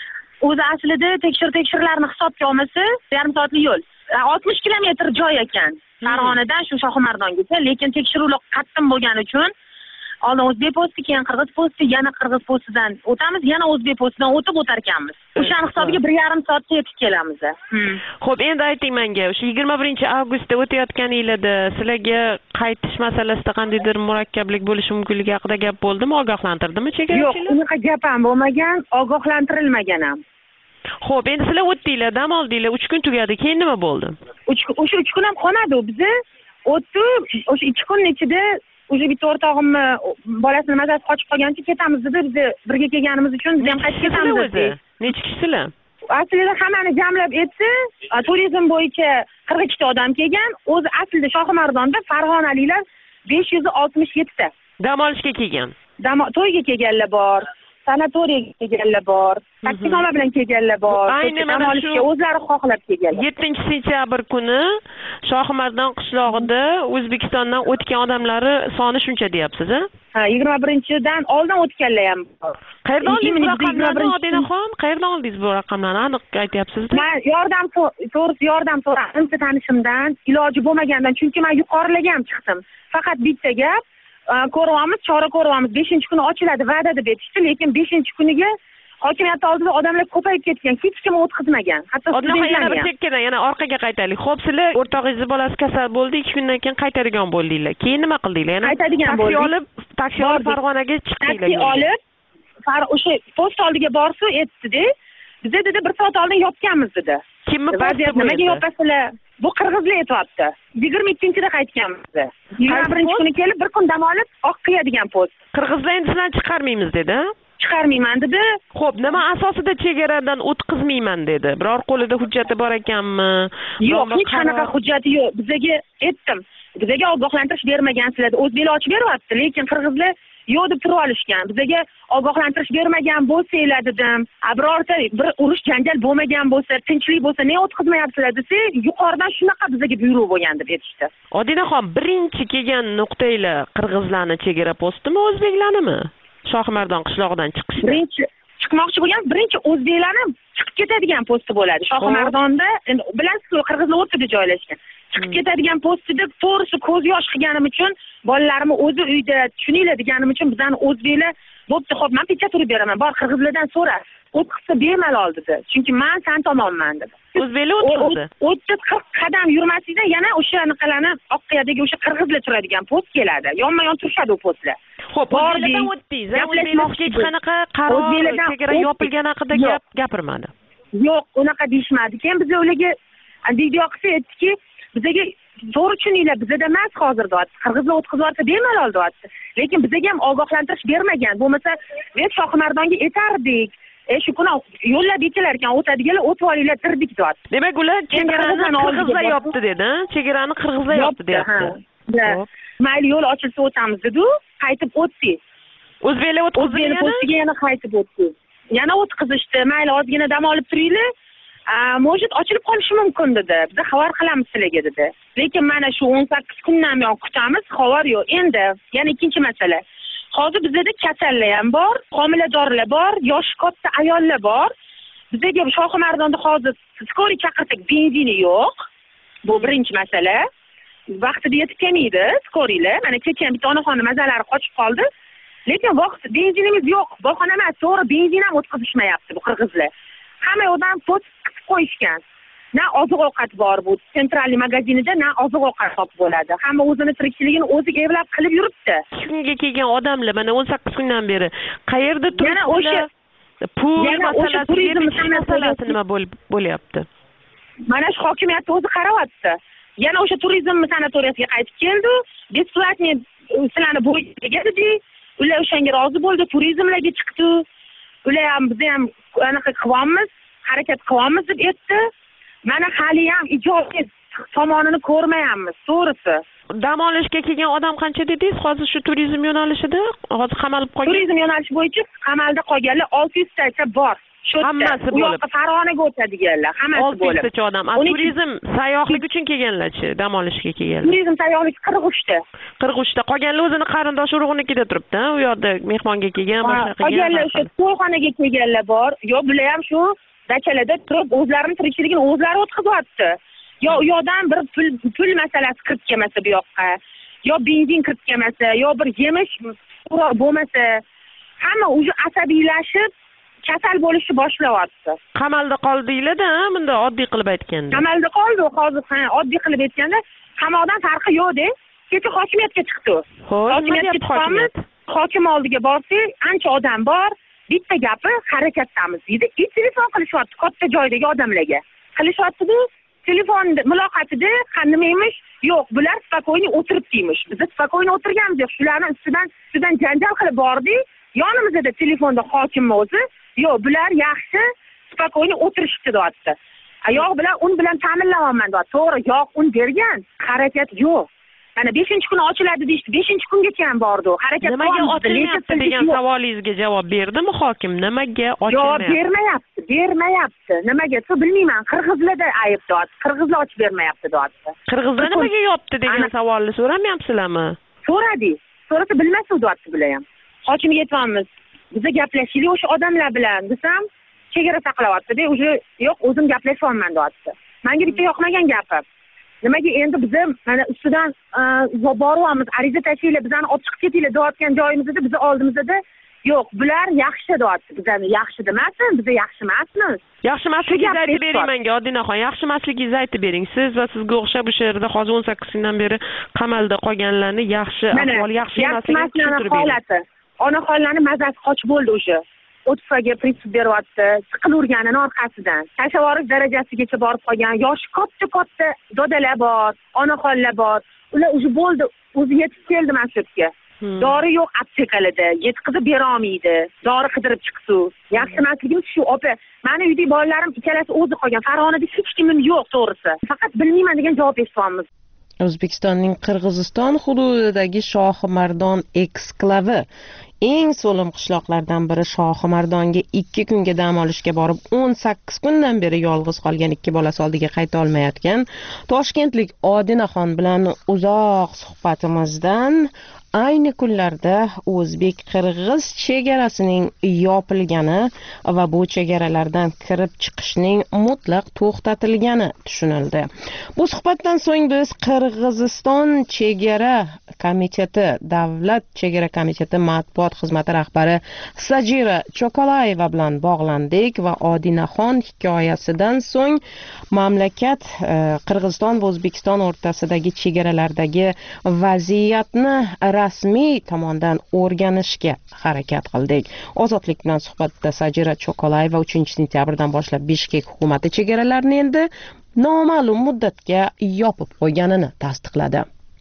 o'zi aslida tekshir tekshirlarni hisobga olmasa yarim soatli yo'l oltmish kilometr joy ekan Farg'onadan shu Shohimardongacha, lekin tekshiruvlar qattiq bo'lgani uchun oldin o'zbek posti, keyin qirg'iz posti, yana qirg'iz postidan o'tamiz, yana o'zbek postidan o'tib o'tar ekanmiz. O'shaning hisobiga bir yarim soatda yetib kelamiz. Xo'p, endi ayting menga, o'sha yigirma birinchi avgustda o'tayotgan yilida sizlarga qaytish masalasida qandaydir murakkablik bo'lishi mumkinligi haqida gap bo'ldimi, ogohlantirdimi chegarachilar? Yo'q, unaqa gap ham bo'lmagan, ogohlantirilmagan ham. Xo'p, endi sizlar o'tdinglar, dam oldinglar, uch kun tugadi, keyin nima bo'ldi? O'sha uch kun ham qolmadi u bizni. O'tib, o'sha ikki kun ichida o'sha bitta o'rtog'imni bolasini mazasi qochib qolgancha ketamiz dedi. Biz birga kelganimiz uchun biz ham qaytib ketamiz dedi. Necha kishilar? Aslida hammani jamlab etdi. Turizm bo'yicha qirq ikkita odam kelgan. O'zi aslida Shohimardonda farg'onaliklar besh yuz oltmish yetti ta. Dam olishga kelgan. Dam to'yga kelganlar bor. Sanatoriyaga kelganlar bor, taksinoma bilan kelganlar bor. Ayni mana shu o'zlari xohlab kelganlar. yettinchi sentyabr kuni Shohimardon qishlog'ida O'zbekistondan o'tgan odamlari soni shuncha deyapsiz, a? Ha, yigirma birinchidan oldin o'tganlar ham bor. Qayerdan oldingiz bu raqamlarni, Odinaxon? Qayerdan oldingiz bu raqamlarni? Aniq aytyapsiz-da. Men yordam to'g'risi yordam so'radim tanishimdan, iloji bo'lmagandan, chunki men yuqorilarga ham chiqdim. Faqat bitta gap ko'ryapmiz, chora ko'ryapmiz. beshinchi kuni ochiladi va'da deb aytishdi, lekin beshinchi kuniga hokimiyat oldida odamlar ko'payib ketgan, hech kim o'tkazmagan. Hatto Odinaxon yana bir chekkadan yana orqaga qaytaylik. Xo'p, sizlar o'rtog'ingizning bolasi kasal bo'ldi, ikki kundan keyin qaytadigan bo'ldinglar. Keyin nima qildinglar? Yana qaytadigan bo'ldik. Taksi olib, taksi olib Farg'onaga chiqdinglar. Taksi olib, o'sha post oldiga borsa aytdi-da, biz dedi bir soat oldin yopganmiz dedi. Kimni posti bu? Nimaga yopasizlar? Bu qirg'izlar aytibdi. yigirma ikkinchida qaytganmiz. yigirma birinchi kuni kelib bir kun dam olib Oqqiya degan post. Qirg'izlar endi sizlarni chiqarmaymiz dedi. Chiqarmayman dedi. Xo'p, nima asosida chegaradan o'tkazmayman dedi? Biror qo'lida hujjati bor ekanmi? Yo'q, hech qanaqa hujjati yo'q. Bizga aytdim. Bizga ogohlantirish bermagansizlar. O'zbeklar ochib beryapti, lekin qirg'izlar yo'q deb turib olishgan. Bizga ogohlantirish bermagan bo'lsanglar dedim. Birorta bir urush janjal bo'lmagan bo'lsa, tinchlik bo'lsa, nega o'tkazmayapsizlar desa, yuqoridan shunaqa bizga buyruq bo'lgan deb aytishdi. Odinaxon, birinchi kelgan nuqtanglar qirg'izlarni chegara postimi, o'zbeklarnimi? Shohimardon qishlog'idan chiqish. Birinchi chiqmoqchi bo'lgan, birinchi o'zbeklarni chiqib ketadigan posti bo'ladi. Shohimardonda endi bilasiz, qirg'izlar o'rtada joylashgan. Chiqib ketadigan postida to'g'risi ko'z yosh qilganim uchun, bolalarimni o'zi uyda tushuninglar deganim uchun bizani o'zbeklar bo'pti, xo'p, men picha turib beraman. Bor qirg'izlardan so'ra. O'tqizsa bemalol dedi. Chunki men san tomonman dedi. O'zbeklar o'tqizdi. o'ttiz qirq qadam yurmaslikdan yana o'sha niqalarni Oqqiyadagi o'sha qirg'izlar turadigan post keladi. Yonma-yon turishadi u postlar. Xo'p, o'zbeklardan o'tdingiz. O'zbeklar hech qanaqa qaror chegara yopilgani haqida gap gapirmadi. Yo'q, unaqa deyishmadi. Keyin biz ularga video qilsa aytdiki, bizga to'g'ri tushuninglar, bizda emas hozir deyapti. Qirg'izlar o'tkazyapti bemalol deyapti. Lekin bizga ham ogohlantirish bermagan. Bo'lmasa, biz Shohimardonga yetardik. E shu kuni yo'llab aytilar ekan, o'tadiganlar o'tib olinglar dirdik deyapti. Demak, ular chegarani qirg'izlar yopdi dedi, chegarani qirg'izlar yopdi deyapti. Mayli, yo'l ochilsa o'tamiz dedi, qaytib o'tdik. O'zbeklar o'tkazdi yana? Postiga yana qaytib o'tdik. Yana o'tkazishdi. Mayli, ozgina dam olib turinglar. Может, ochilib qolishi mumkin dedi. Biz xabar qilamiz sizlarga dedi. Lekin mana shu o'n sakkiz kundan buyon kutamiz, xabar yo'q. Endi yana ikkinchi masala. Hozir bizda kasallar ham bor, homiladorlar bor, yosh katta ayollar bor. Bizga Shohimardonda hozir skoriy chaqirsak benzini yo'q. Bu birinchi masala. Vaqtida yetib kelmaydi skoriylar. Mana kecha bitta onaxonni mazalari qochib qoldi. Lekin vaqt benzinimiz yo'q. Bahona emas, to'g'ri benzin ham o'tkazishmayapti bu qirg'izlar. Hamma odam post qisib qo'yishgan. Na oziq-ovqat bor bu sentralniy magazinida, na oziq-ovqat topib bo'ladi. Hamma o'zini tirikchiligini o'zi evlab qilib yuribdi. Shunga kelgan odamlar mana o'n sakkiz kundan beri qayerda turib, yana o'sha pul masalasi, turizm masalasi nima bo'lyapti? Mana shu hokimiyat o'zi qaryapti. Yana o'sha turizm sanatoriyasiga qaytib keldi. Besplatniy sizlarni bo'yiga dedi. Ular o'shanga rozi bo'ldi, turizmlarga chiqdi. Ular ham biz ham anaqa qilyapmiz, harakat qilyapmiz deb aytdi. Mana hali ham ijobiy tomonini ko'rmayapmiz, to'g'risi. Dam olishga kelgan odam qancha dedingiz? Hozir shu turizm yo'nalishida hozir qamalib qolgan. Turizm yo'nalishi bo'yicha qamalda qolganlar olti yuz tacha bor. Hammasi bo'lib. U yoqqa Farg'onaga o'tadiganlar, hammasi bo'lib. olti yuz tacha odam. A turizm sayyohlik uchun kelganlarchi, dam olishga kelganlar. Turizm sayyohlik qirq uchta. qirq uchta. Qolganlar o'zini qarindosh urug'nikida turibdi, u yoqda mehmonga kelgan, boshqa qolganlar o'sha to'yxonaga kelganlar bor. Yo, bular ham shu dachalada turib o'zlarini tirikchiligini o'zlari o'tkazyapti. Yo u yoqdan bir pul pul masalasi kirib kelmasa bu yoqqa, yo benzin kirib kelmasa, yo bir yemish bo'lmasa, hamma o'zi asabiylashib kasal bo'lishni boshlayapti. Qamalda qoldinglar-da, bunda oddiy qilib aytganda. Qamalda qoldi, hozir ha, oddiy qilib aytganda, qamoqdan farqi yo'q-da. Kecha hokimiyatga chiqdi. Hokimiyatga chiqamiz. Hokim oldiga borsak, ancha odam bor. Bitta gapi harakatdamiz deydi. I telefon qilishyapti katta joydagi odamlarga. Qilishyapti-da, telefon muloqotida nima emish? Yo'q, bular spakoyni o'tiribdimish. Biz spakoyni o'tirganmiz, shularni ustidan ustidan janjal qilib bordik. Yonimizda telefonda hokim o'zi, yo'q, bular yaxshi spakoyni o'tirishibdi deyapti. Ayoq bilan un bilan ta'minlayapman deyapti. To'g'ri, yo'q, un bergan, harakat yo'q. Mana beshinchi kuni ochiladi deydi. beshinchi kungacha ham bordi. Harakat nimaga ochilmayapti degan savolingizga javob berdimi hokim? Nimaga ochilmayapti? Javob bermayapti, bermayapti. Nimaga? Siz bilmayman. Qirg'izlarda ayb deyapti. Qirg'izlar ochib bermayapti deyapti. Qirg'izlar nimaga yopdi degan savolni so'ramayapsizlarmi? So'radik. So'rasa bilmasdi deyapti bular. Hokimga aytamiz. Biz gaplashaylik o'sha odamlar bilan desam, chegara saqlayapti-da, o'sha yo'q, o'zim gaplashyapman deyapti. Menga bitta yoqmagan gapi. Nimaga endi biz mana ustidan boryapmiz, ariza tashlaylar, bizani olib chiqib ketinglar deyotgan joyimizda biz oldimizda yo'q, bular yaxshi deyapti. Bizani yaxshi demasin, biz yaxshi emasmiz. Yaxshi emasligingizni aytib bering menga, Odinaxon. Yaxshi emasligingizni aytib bering. Siz va sizga o'xshab o'sha yerda hozir o'n sakkiz kundan beri qamalda qolganlarni yaxshi ahvol, yaxshi emasligini tushuntirib bering. Onaxonlarni mazasi qochib bo'ldi o'sha. O'tfaga pritsib beryapti, siqilaverganini orqasidan. Tashavvurish darajasigacha borib qolgan, yoshi katta-katta dodalar bor, onaxonlar bor. Ular o'zi bo'ldi, o'zi yetib keldi mana shu yerga. Dori yo'q aptekalarda, yetkazib bera olmaydi. Dori qidirib chiqdi. Yaxshi emasligimiz shu, opa. Meni uydagi bolalarim ikkalasi o'zi qolgan. Farg'onada hech kimim yo'q, to'g'risi. Faqat bilmayman degan javob eshityapmiz. O'zbekistonning Qirg'iziston hududidagi Shohimardon eksklavi eng so'lim qishloqlardan biri. Shohimardonga ikki kunga dam olishga borib o'n sakkiz kundan beri yolg'iz qolgan ikki bolasi oldiga qayta olmayotgan toshkentlik Odinaxon bilan uzoq suhbatimizdan ayni kunlarda o'zbek-qirg'iz chegarasining yopilgani va bu chegaralardan kirib chiqishning mutlaq to'xtatilgani tushunildi. Bu suhbatdan so'ng biz Qirg'iziston chegara komiteti, davlat chegara komiteti matbuot xizmati rahbari Sajira Chokolayeva bilan bog'landik va Odinaxon hikoyasidan so'ng mamlakat Qirg'iziston va O'zbekiston o'rtasidagi chegaralardagi vaziyatni rasmiy tomondan o'rganishga harakat qildik. Ozodlik bilan suhbatda Sajira Chokolayeva uchinchi sentyabrdan boshlab Bishkek hukumati chegaralarni endi noma'lum muddatga yopib qo'yganini tasdiqladi.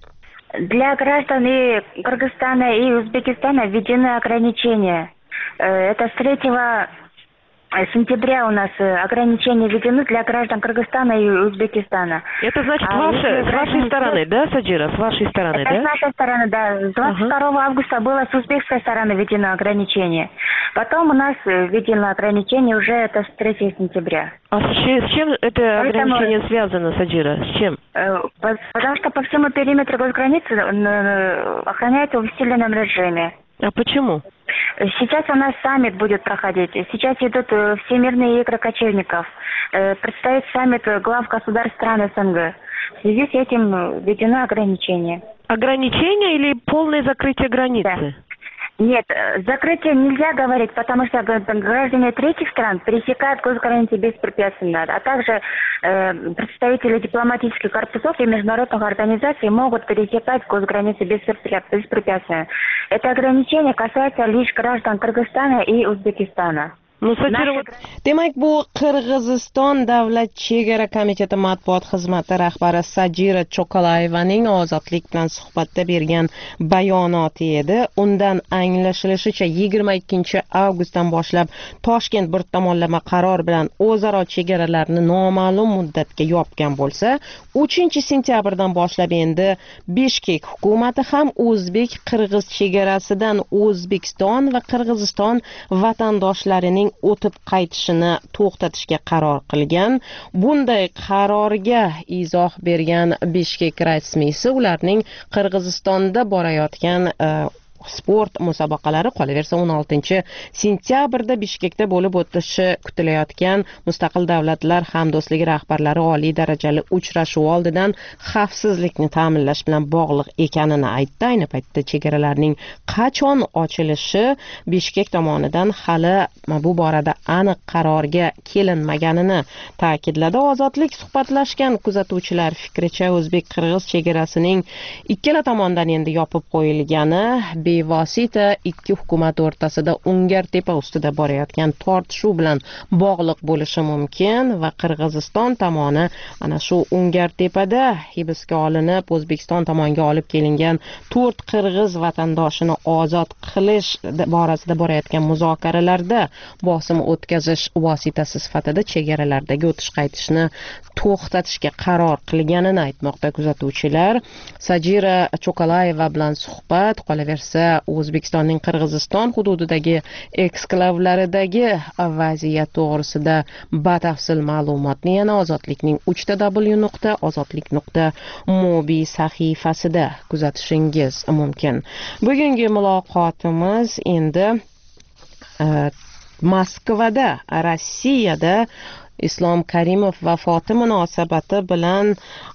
Для граждан и Кыргызстана и Узбекистана введены ограничения. Это с третьего сентября у нас ограничения введены для граждан Кыргызстана и Узбекистана. Это значит а ваши, с вашей стороны, да, Саджира? С вашей стороны, это да? с нашей стороны, да. С двадцать второго uh-huh. августа было с узбекской стороны введено ограничение. Потом у нас введено ограничение уже это с третьего сентября. А с чем, с чем это Поэтому, ограничение связано, Саджира? С чем? Потому что по всему периметру госграницы охраняется в усиленном режиме. А почему? Сейчас у нас саммит будет проходить. Сейчас идут всемирные игры кочевников. Предстоит саммит глав государств стран СНГ. В связи с этим введено ограничение. Ограничение или полное закрытие границы? Да. Нет, закрытие нельзя говорить, потому что граждане третьих стран пересекают госграницы беспрепятственно, а также э, представители дипломатических корпусов и международных организаций могут пересекать госграницы беспрепятственно. Это ограничение касается лишь граждан Кыргызстана и Узбекистана. Ну, Sajira, demak bu Qirg'iziston davlat chegara komiteti matbuot xizmati rahbari Sajira Chokolayevaning ozodlik bilan suhbatda bergan bayonoti edi. Undan anglashilishicha yigirma ikkinchi avgustdan boshlab Toshkent bir tomonlama qaror bilan o'zaro chegaralarni noma'lum muddatga yopgan bo'lsa, uchinchi sentyabrdan boshlab endi Bishkek hukumati ham o'zbek-qirg'iz chegarasidan O'zbekiston va Qirg'iziston vatandoshlarining o'tib qaytishini to'xtatishga qaror qilgan. Bunday qarorga izoh bergan Bishkek rasmiysi ularning Qirg'izistonda borayotgan sport musobaqalari qolaversa o'n oltinchi sentyabrda Bishkekda bo'lib o'tishi kutilayotgan Mustaqil Davlatlar Hamdo'stligi rahbarlari oliy darajali uchrashuv oldidan xavfsizlikni ta'minlash bilan bog'liq ekanini aytdi. Ayni paytda chegaralarning qachon ochilishi Bishkek tomonidan hali bu borada aniq qarorga kelinmaganini ta'kidladi. Ozodlik suhbatlashgan kuzatuvchilar fikricha o'zbek-qirg'iz chegarasining ikkala tomondan endi yopib qo'yilgani bevosita ikki hukumat o'rtasida Ungar-tepa ustida borayotgan tortishuv bilan bog'liq bo'lishi mumkin va Qirg'iziston tomoni ana shu Ungar-tepada hibsga olinib O'zbekiston tomoniga olib kelingan to'rt qirg'iz vatandoshini ozod qilish borasida borayotgan muzokaralarda bosim o'tkazish vositasi sifatida chegaralardagi o'tish qaytishni to'xtatishga qaror qilganini aytmoqda kuzatuvchilar. Sajira Cho'kalayeva bilan suhbat qolaversa O'zbekistonning Qirg'iziston hududidagi eksklavlaridagi vaziyat to'g'risida batafsil ma'lumotni yana Ozodlikning uch w nuqta ozodlik nuqta mobi sahifasida kuzatishingiz mumkin. Bugungi muloqotimiz endi Moskvada, Rossiyada Islom Karimov vafoti munosabati bilan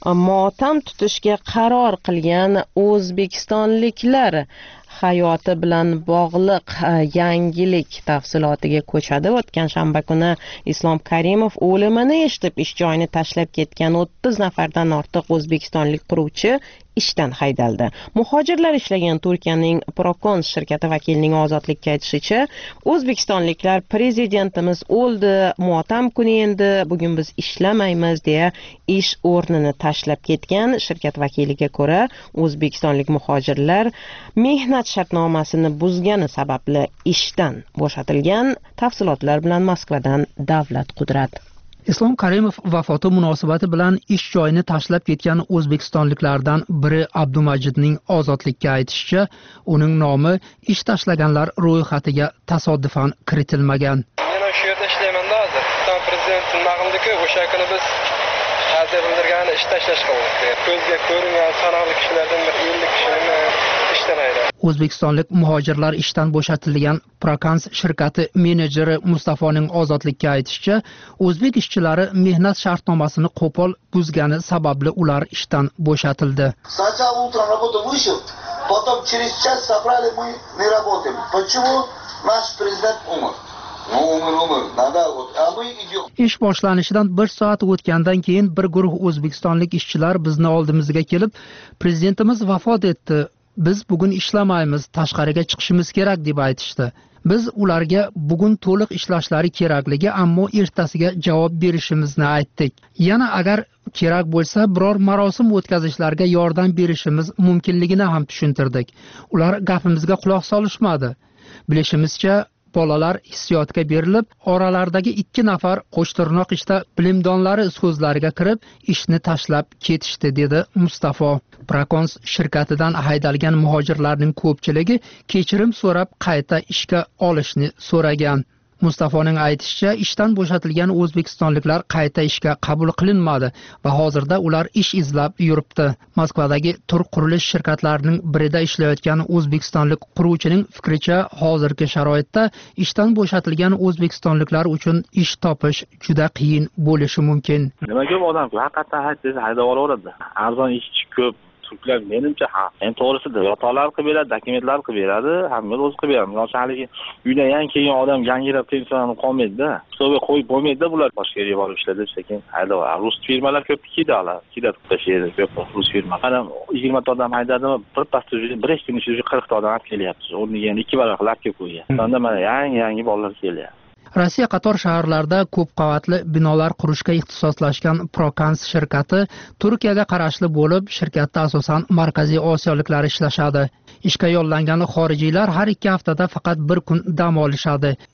motam tutishga qaror qilgan o'zbekistonliklar hayoti bilan bog'liq yangilik tafsilotiga ko'chadi. O'tgan shanba kuni Islom Karimov o'limini eshitib ish joyini tashlab ketgan o'ttiz nafardan ortiq o'zbekistonlik quruvchi ishdan haydaldi. Muhojirlar ishlagan Turkiyaning Prokons shirkati vakilining Ozodlikka aytishicha, o'zbekistonliklar prezidentimiz o'ldi, motam kuni endi, bugun biz ishlamaymiz deya ish o'rnini tashlab ketgan. Shirkat vakiliga ko'ra, o'zbekistonlik muhojirlar mehnat shartnomasini buzgani sababli ishdan bo'shatilgan. Tafsilotlar bilan Moskvadan Davlat Qudrat. Islom Karimov vafoti munosabati bilan ish joyini tashlab ketgan o'zbekistonliklardan biri Abdumajidning Ozodlikka aytishicha, uning nomi ish tashlaganlar ro'yxatiga tasodifan kiritilmagan. Men shu yerda ishlayman-da hozir. O'zbekiston prezidentining maqomidagi o'sha kuni biz ta'ziya bildirgan ish tashlash qildik. Ko'zga ko'ringan sanoqli kishilardan bir ellik kishini ishdan haydadi. O'zbekistonlik muhojirlar ishdan bo'shatilgan Prokons shirkati menejeri Mustafoning Ozodlikka aytishicha, o'zbek ishchilari mehnat shartnomasini qo'pol buzgani sababli ular ishdan bo'shatildi. Сначала утром работу вышел, потом через час собрали, мы не работаем. Почему наш президент умер? Ну, umr umr, nada, a мы идем. Ish boshlanishidan bir soat o'tgandan keyin bir guruh o'zbekistonlik ishchilar bizni oldimizga kelib, prezidentimiz vafot etdi. Biz bugun ishlamaymiz, tashqariga chiqishimiz kerak deb aytishdi. Biz ularga bugun to'liq ishlashlari kerakligi, ammo ertasiga javob berishimizni aytdik. Yana agar kerak bo'lsa, biror marosim o'tkazishlariga yordam berishimiz mumkinligini ham tushuntirdik. Ular gapimizga quloq solishmadi. Bilishimizcha, bolalar hissiyotga berilib, oralaridagi ikki nafar qo'shtirnoq ishda bilimdonlari so'zlariga kirib, ishni tashlab ketishdi, dedi Mustafo. Prokons shirkatidan haydalgan muhojirlarning ko'pchiligi kechirim so'rab qayta ishga olishni so'ragan. Mustafoning aytishicha, ishdan bo'shatilgan o'zbekistonliklar qayta ishga qabul qilinmadi va hozirda ular ish izlab yuribdi. Moskvadagi turk qurilish shirkatlarining birida ishlayotgan o'zbekistonlik quruvchining fikricha, hozirgi sharoitda ishdan bo'shatilgan o'zbekistonliklar uchun ish topish juda qiyin bo'lishi mumkin. Nima ko'p odam haqiqatan haydasa haydab olaveradi. Arzon ishchi ko'p. Turklar menimcha ha, men to'g'risida yotoqlar qilib beradi, dokumentlar qilib beradi, hamma o'zi qilib beradi. Yoshlarga uyda yangi kelgan odam yangirab pensiyalanib qolmaydi-da. Hisobga qo'yib bo'lmaydi bular boshqa yerga borib ishlaydi, sekin haydab. Rus firmalar ko'p kiydilar, kiydi tashlaydi, ko'p rus firma. Qadam yigirma ta odam haydadimi, bir pasda bir kun ichida qirq ta odam kelyapti. O'rniga yana ikki barobar kelib qo'ygan. Unda mana yangi-yangi bolalar kelyapti. Rossiya qator shaharlarda ko'p qavatli binolar qurishga ixtisoslashgan Prokons shirkati Turkiyaga qarashli bo'lib, shirkatda asosan Markaziy Osiyoliklar ishlashadi. Ishga yo'llangan xorijiylar har ikki haftada faqat bir kun dam olishadi.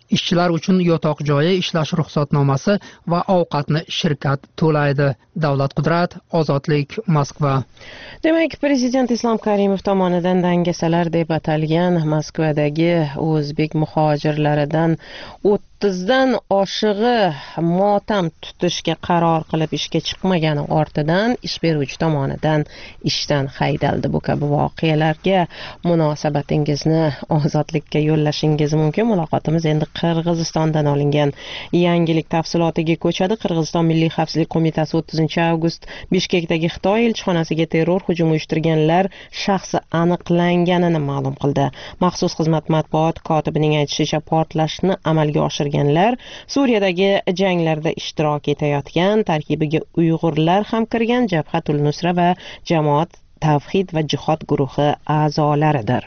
Ishchilar uchun yotoq joyi, ishlash ruxsatnomasi va ovqatni shirkat to'laydi. Davlat Qudrat, Ozodlik, Moskva. Demak, prezident Islom Karimov tomonidan dangasalar deb atalgan Moskvadagi o'zbek muhojirlaridan o'ttizdan oshig'i motam tutishga qaror qilib ishga chiqmagani ortidan ish beruvchi tomonidan ishdan haydaldi. Bu kabi voqealarga munosabatingizni Ozodlikka yo'llashingiz mumkin. Muloqotimiz endi Qirg'izistondan olingan yangilik tafsilotiga ko'chadi. Qirg'iziston Milliy xavfsizlik qo'mitasi o'ttizinchi avgust Bishkekdagi Xitoy elchixonasiga terror hujumi uyushtirganlar shaxsi aniqlanganini ma'lum qildi. Maxsus xizmat matbuot kotibining aytishicha, portlashni amalga oshirganlar Suriyadagi janglarda ishtirok etayotgan, tarkibiga Uyg'urlar ham kirgan Jabhatul Nusra va Jamoat Tavhid va jihod guruhi a'zolaridir.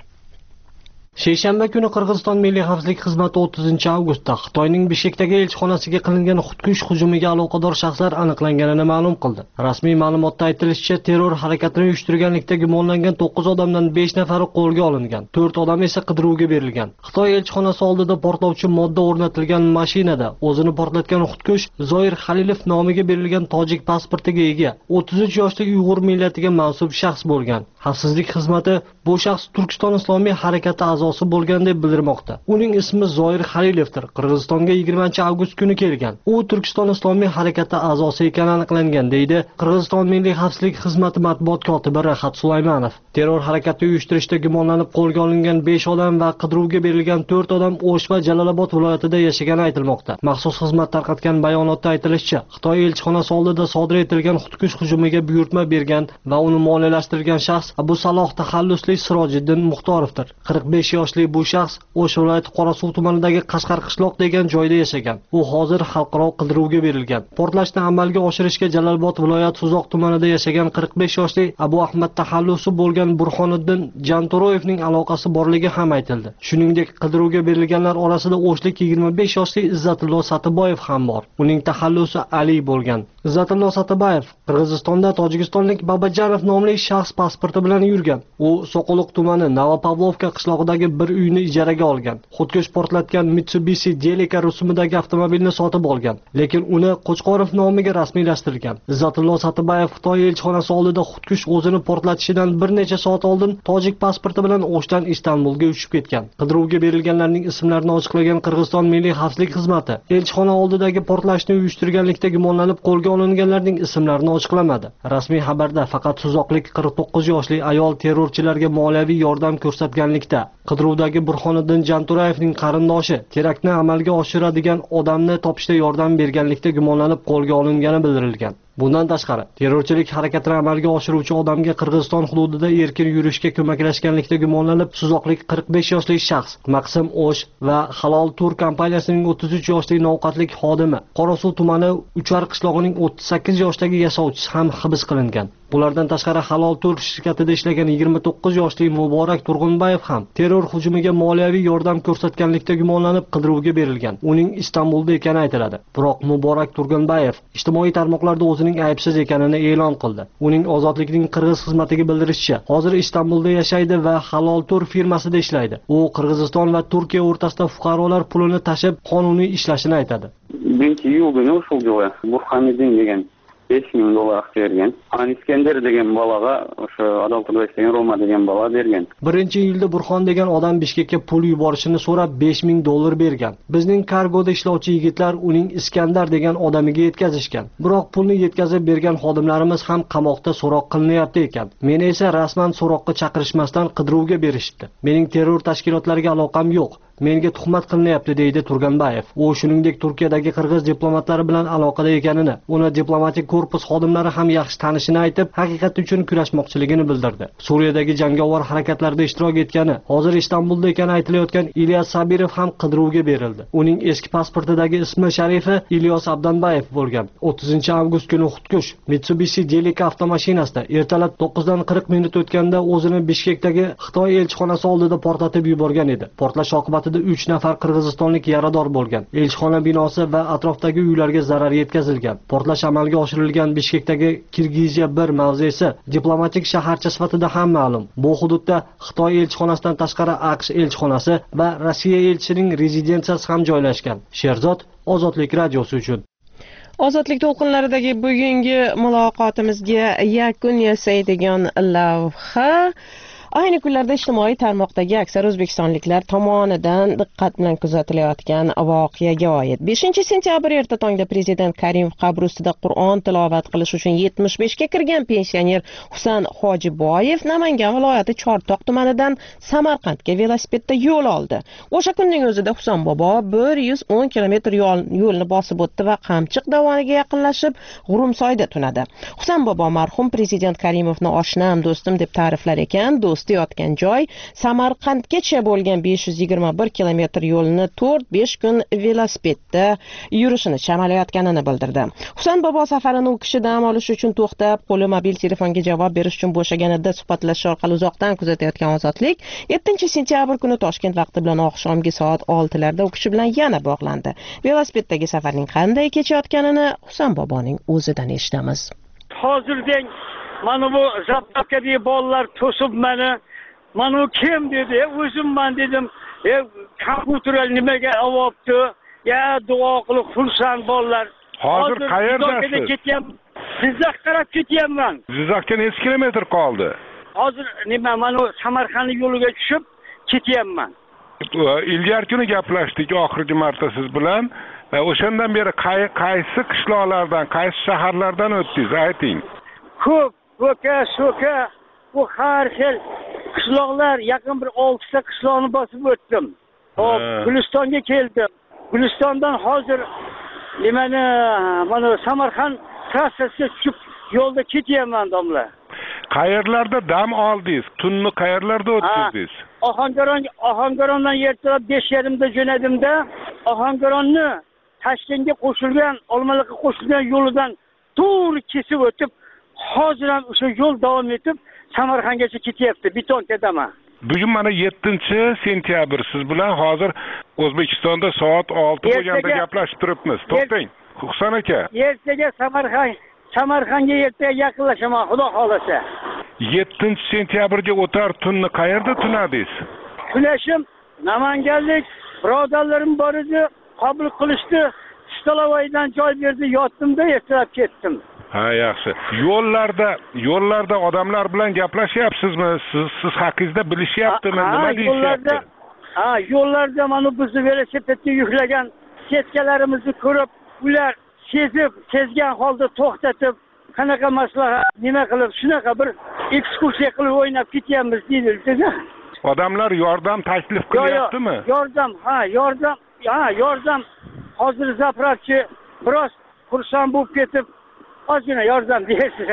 Seshanba kuni Qirg'iziston Milliy xavfsizlik xizmati o'ttizinchi avgustda Xitoyning Bishkekdagi elchixonasiga qilingan xudkush hujumiga aloqador shaxslar aniqlanganini ma'lum qildi. Rasmiy ma'lumotda aytilishicha, terror harakatini uyushtirganlikda gumonlangan to'qqiz odamdan besh nafari qo'lga olingan, to'rt odam esa qidiruvga berilgan. Xitoy elchixonasi oldida portlovchi modda o'rnatilgan mashinada o'zini portlatgan xudkush Zoir Halilov nomiga berilgan tojik pasportiga ega o'ttiz uch yoshli Uyg'ur millatiga mansub shaxs bo'lgan. Xavfsizlik xizmati bu shaxs Turkiston Islomiy harakati a'zosi bo'lgan deb bildirmoqda. Uning ismi Zoir Halilovdir. Qirg'izistonga yigirmanchi avgust kuni kelgan. U Turkiston Islomiy harakati a'zosi ekani aniqlangan, deydi Qirg'iziston Milliy xavfsizlik xizmati matbuot kotibi Rahat Sulaymanov. Terror harakati uyushtirishda gumonlanib qo'lga olingan besh odam va qidiruvga berilgan to'rt odam O'sh va Jalolobod viloyatida yashagani aytilmoqda. Maxsus xizmat tarqatgan bayonotda aytilishicha, Xitoy elchixonasi oldida sodir etilgan xudkush hujumiga buyurtma bergan va uni moliyalashtirgan shaxs Abu Saloh taxallusli Sirojiddin Muxtorovdir. qirq besh yoshli bu shaxs O'sh viloyati Qorasuv tumanidagi Qashqar qishloq degan joyda yashagan. U hozir xalqaro qidiruvga berilgan. Portlashni amalga oshirishga Jalolobod viloyati Suzoq tumanida yashagan qirq besh yoshli Abu Ahmad taxallusi bo'lgan Burxoniddin Janturoyevning aloqasi borligi ham aytildi. Shuningdek, qidiruvga berilganlar orasida O'shlik yigirma besh yoshli Izzatullo Satiboyev ham bor. Uning taxallusi Ali bo'lgan. Izzatullo Satiboyev Qirg'izistonda tojikistonlik Babajanov nomli shaxs pasporti bilan yurgan. U Soqoliq tumani Novopavlovka qishlog'idagi bir uyni ijaraga olgan. Xudkush portlatgan Mitsubishi Delica rusumidagi avtomobilni sotib olgan, lekin uni Qo'chqorov nomiga rasmiylashtirgan. Izzatullo Satiboyev Xitoy elchixonasi oldida xudkush o'zini portlatishidan bir necha soat oldin tojik pasporti bilan O'shdan Istanbulga uchib ketgan. Qidiruvga berilganlarning ismlarini ochiqlagan Qirg'iziston Milliy xavfsizlik xizmati elchixona oldidagi portlashni uyushtirganlikda gumonlanib qo'lga olinganlarning ismlarini ochiqlamadi. Rasmiy xabarda faqat suzoqlik qirq to'qqiz yoshli ayol terrorchilarga moliyaviy yordam ko'rsatganlikda, qidiruvdagi Burxoniddin Janturayevning qarindoshi teraktni amalga oshiradigan odamni topishda yordam berganlikda gumonlanib qo'lga olingani bildirilgan. Bundan tashqari, terrorchilik harakatini amalga oshiruvchi odamga Qirg'iziston hududida erkin yurishga ko'maklashganlikda gumonlanib suzoqlik qirq besh yoshli shaxs Maqsim O'sh va Halol Tur kompaniyasining o'ttiz uch yoshli novqatlik xodimi, Qorasuv tumani Uchar qishlog'ining o'ttiz sakkiz yoshdagi yashovchisi ham hibs qilingan. Bulardan tashqari Halol Tur shirkatida ishlagan yigirma to'qqiz yoshli Muborak Turg'unbayev ham terror hujumiga moliyaviy yordam ko'rsatganlikda gumonlanib qidiruvga berilgan. Uning Istanbulda ekani aytiladi. Biroq Muborak Turg'unbayev ijtimoiy tarmoqlarda o'zining aybsiz ekanini e'lon qildi. Uning Ozodlikning Qirg'iz xizmatiga bildirishicha, hozir Istanbulda yashaydi va Halol Tur firmasida ishlaydi. U Qirg'iziston va Turkiya o'rtasida fuqarolar pulini tashib qonuniy ishlashini aytadi. birinchi iyul kuni o'sha joyga Burxoniddin degan besh ming dollar bergan. An Iskender degan bolaga o'sha Adal Turbayev degan Roma degan bola bergan. birinchi iyulda Burxon degan odam Bishkekka pul yuborishini so'rab besh ming dollar bergan. Bizning kargoda ishlovchi yigitlar uning Iskandar degan odamiga yetkazishgan. Biroq pulni yetkazib bergan xodimlarimiz ham qamoqda so'roq qilinyapti ekan. Meni esa rasman so'roqqa chaqirishmasdan qidiruvga berishdi. Mening terror tashkilotlariga aloqam yo'q. Menga tuhmat qilinyapti, deydi Turg'unbayev. U shuningdek Turkiyadagi qirg'iz diplomatlari bilan aloqada ekanini, uni diplomatik korpus xodimlari ham yaxshi tanishini aytib, haqiqat uchun kurashmoqchiligini bildirdi. Suriyadagi jangovar harakatlarda ishtirok etgani, hozir Istanbulda ekani aytilayotgan Ilyos Sabirov ham qidiruvga berildi. Uning eski pasportidagi ismi sharifi Ilyos Abdanbayev bo'lgan. o'ttizinchi avgust kuni xudkush Mitsubishi Delica avtomashinasida ertalab to'qqizdan qirq minut o'tganda o'zini Bishkekdagi Xitoy elchixonasi oldida portlatib yuborgan edi. Portlash oqibatida oqibatida uch nafar qirg'izistonlik yarador bo'lgan. Elchixona binosi va atrofdagi uylarga zarar yetkazilgan. Portlash amalga oshirilgan Bishkekdagi Kirgiziya bir mavzesi diplomatik shaharcha sifatida ham ma'lum. Bu hududda Xitoy elchixonasidan tashqari AQSh elchixonasi va Rossiya elchisining rezidensiyasi ham joylashgan. Sherzod Ozodlik radiosi uchun. Ozodlik to'lqinlaridagi bugungi muloqotimizga yakun yasaydigan lavha ayni kunlarda ijtimoiy tarmoqdagi aksar o'zbekistonliklar tomonidan diqqat bilan kuzatilayotgan voqeaga oid. beshinchi sentyabr erta tongda prezident Karimov qabri ustida Qur'on tilovat qilish uchun yetmish beshga kirgan pensioner Husan Hojiboyev Namangan viloyati Chortoq tumanidan Samarqandga velosipedda yo'l oldi. O'sha kunning o'zida Husan bobo bir yuz o'n kilometr yo'lni bosib o'tdi va Qamchiq dovoniga yaqinlashib G'urumsoyda tunadi. Husan bobo marhum prezident Karimovni oshnam, do'stim deb ta'riflar ekan. Do'st yotgan joy Samarqandgacha bo'lgan besh yuz yigirma bir kilometr yo'lni to'rt besh kun velosipedda yurishini chamalayotganini bildirdi. Husan bobo safarini u kishi dam olish uchun to'xtab, qo'li mobil telefonga javob berish uchun bo'shaganida suhbatlashish orqali uzoqdan kuzatayotgan Ozodlik yettinchi sentyabr kuni Toshkent vaqti bilan oqshomgi soat oltilarda u kishi bilan yana bog'landi. Velosipeddagi safarning qanday kechayotganini Husan boboning o'zidan eshitamiz. Hozirdan mana bu zapravkadagi bolalar to'sib meni, mana u kim dedi, o'zimman dedim. E, kompyuter nimaga olibdi? Ya duo qilib xursand bolalar. Hozir qayerdasiz? Jizzax taraf ketyapman. Jizzaxga necha kilometr qoldi? Hozir nima, mana Samarqand yo'liga tushib ketyapman. Ilgari kuni gaplashdik oxirgi marta siz bilan. O'shandan beri qaysi qishloqlardan, qaysi shaharlardan o'tdingiz, ayting. Ko'p, ko'ka, so'ka, bu har xil qishloqlar, yaqin bir oltita qishloqni bosib o'tdim. Hop, Gulistonga keldim. Gulistondan hozir nimani, mana Samarqand trassasiga tushib yo'lda ketyapman domla. Qayerlarda dam oldingiz? Tunni qayerlarda o'tdingiz? Ohangaron, Ohangarondan ertalab besh yarimda jo'nadimda, Ohangaronni Toshkentga qo'shilgan, Olmaliqqa qo'shilgan yo'lidan to'g'ri kesib o'tib, hozir ham o'sha yo'l davom etib Samarqandgacha ketyapti, Betonkadaman. Bugun mana yettinchi sentyabr siz bilan hozir O'zbekistonda soat olti bo'lganda gaplashib turibmiz. To'xtang, Husan aka. Ertaga Samarqand, Samarqandga ertaga yaqinlashaman, Xudo xolasa. yettinchi sentyabrga o'tar tunni qayerda tunadingiz? Tunashim Namanganlik birodarlarim bor edi, qabul qilishdi. Stolovaydan joy berdi, yotdim-da, ertalab ketdim. Ha, yaxshi. Yo'llarda, yo'llarda odamlar bilan gaplashyapsizmi? Siz siz haqingizda bilishyaptimi? Nima deyishyapti? Ha, yo'llarda mana bizni velosipedga yuklagan ketkalarimizni ko'rib, ular sezib, sezgan holda to'xtatib, qanaqa maslahat, nima qilib, shunaqa bir ekskursiya qilib o'ynab ketyapmiz deyildi. Odamlar yordam taklif qilyaptimi? Yordam, ha, yordam, ha, yordam. Hozir zapravchi biroz xursand bo'lib ketib, ozgina yordam deysiz.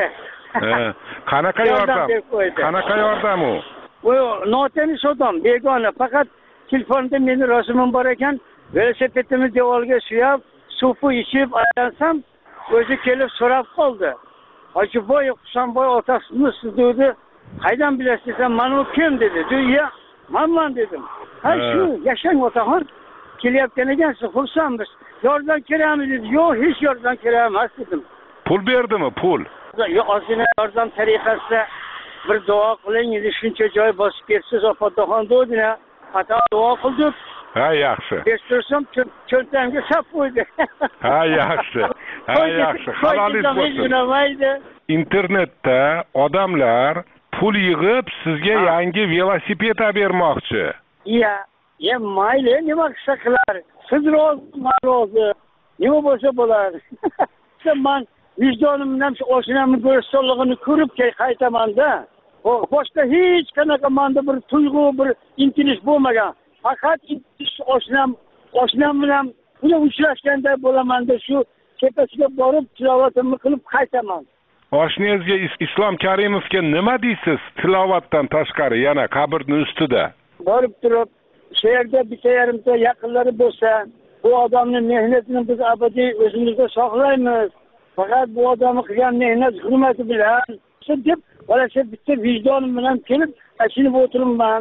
Qanaqa yordam? Qanaqa yordam u? U notanish odam, begona, faqat telefonda meni rasmim bor ekan, velosipedimni devorga suyab, suvni ichib aylansam, o'zi kelib so'rab qoldi. Hojiboy, Husanboy otasimiz dedi. Qaydan bilasiz desam, "Mana u kim?" dedi. "Ya, menman" dedim. "Ha, shu, yashang otaxon. Kelyapgan ekansiz, xursandmiz. Yordam kerakmi?" dedi. "Yo'q, hech yordam kerak emas" dedim. Pul berdimi, pul? Yo'q, ozgina yordam tariqasida bir duo qiling, dedi. Shuncha joy bosib ketsiz, otaxon dedi. Xato duo qildik. Ha, yaxshi. Bestursam cho'ntamga sap qo'ydi. Ha, yaxshi. Ha, yaxshi. Halolingiz bo'lsin. Internetda odamlar pul yig'ib sizga yangi velosiped bermoqchi. Ya, ya mayli, nima qilsa qilar. Siz rozi, men rozi. Nima bo'lsa bo'ladi. Men vijdonimdan oshnamni go'rsoqligini ko'rib qaytaman-da. Boshqa hech qanaqa menda bir tuyg'u, bir intilish bo'lmagan. Faqat oshnam, oshnam bilan buni uchrashganda bo'laman-da, shu tepasiga borib tilovatimni qilib qaytaman. Oshnangizga Islom Karimovga nima deysiz? Tilovatdan tashqari yana qabrning ustida. Borib turib, shu yerda bitta yarimta yaqinlari bo'lsa, bu odamning mehnatini biz abadiy o'zimizda saqlaymiz. Faqat bu odamni qilgan mehnat hurmati bilan deb, bolasha bitta vijdonim bilan kelib, achinib o'tiribman.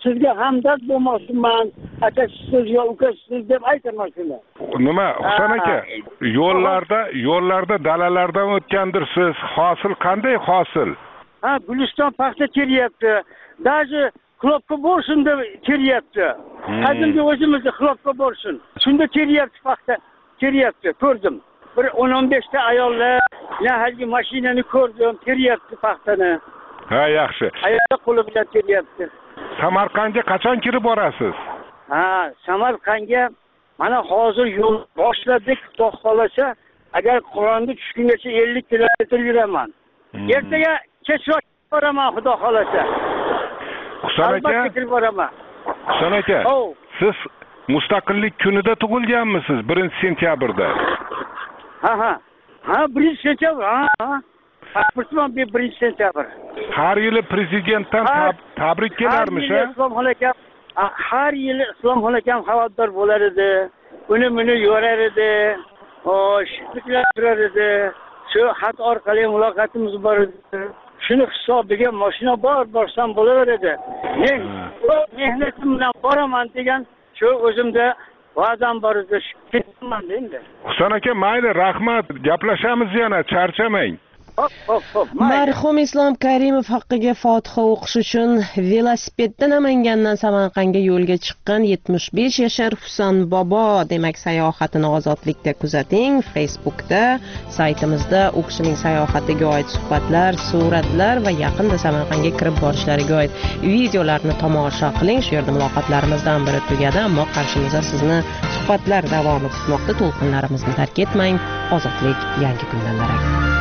sizga hamdard bo'lmoqchiman, akasiz yo ukasiz deb aytaman shuni. Nima, Husan aka, yo'llarda, yo'llarda dalalardan o'tgandirsiz. Hosil qanday hosil? Ha, Guliston paxta teryapti. Даже xlopka bo'lsin deb teryapti. Qadimgi o'zimizda xlopka bo'lsin. Shunda teryapti paxta, teryapti, ko'rdim. Bir o'n o'n besh ta ayollar, ya haligi mashinani ko'rdim, teryapti paxtani. Ha, yaxshi. Ayollar qo'li bilan teryapti. Samarqandga qachon kirib borasiz? Ha, Samarqandga mana hozir yo'l boshladik, Xudo xolasa, agar Qur'onni tushgungacha ellik kilometr yuraman. Ertaga kechroq boraman, Xudo xolasa. Husan aka, kirib boraman. Husan aka, siz mustaqillik kunida tug'ilganmisiz? birinchi sentyabrda. Ha, ha. Ha, birinchi sentyabr. Ha, ha. Pasportim birinchi sentyabr. Har yili prezidentdan tabrik kelarmish, ha? Islomxon akam, har yili Islomxon akam xabardor bo'lar edi. Uni meni yo'rar edi. O, shiklar turar edi. Shu xat orqali muloqotimiz bor edi. Shuni hisobiga mashina bor borsam bo'laveradi. Men mehnatim bilan boraman degan shu o'zimda va'dam bor edi. Ketman endi. Husan aka, mayli, rahmat. Gaplashamiz yana, charchamang. Hop, hop, hop. Marhum Islom Karimov haqqiga Fotiha o'qish uchun velosipedda Namangandan Samarqandga yo'lga chiqqan yetmish besh yashar Husan bobo demak sayohatini ozodlikda kuzating. Facebookda, saytimizda u kishining sayohatiga oid suhbatlar, suratlar va yaqinda Samarqandga kirib borishlariga oid videolarni tomosha qiling. Shu yerda muloqotlarimizdan biri tugadi, ammo qarshimizda sizni suhbatlar davomi kutmoqda. To'lqinlarimizni tark etmang. Ozodlik yangi kundan darak.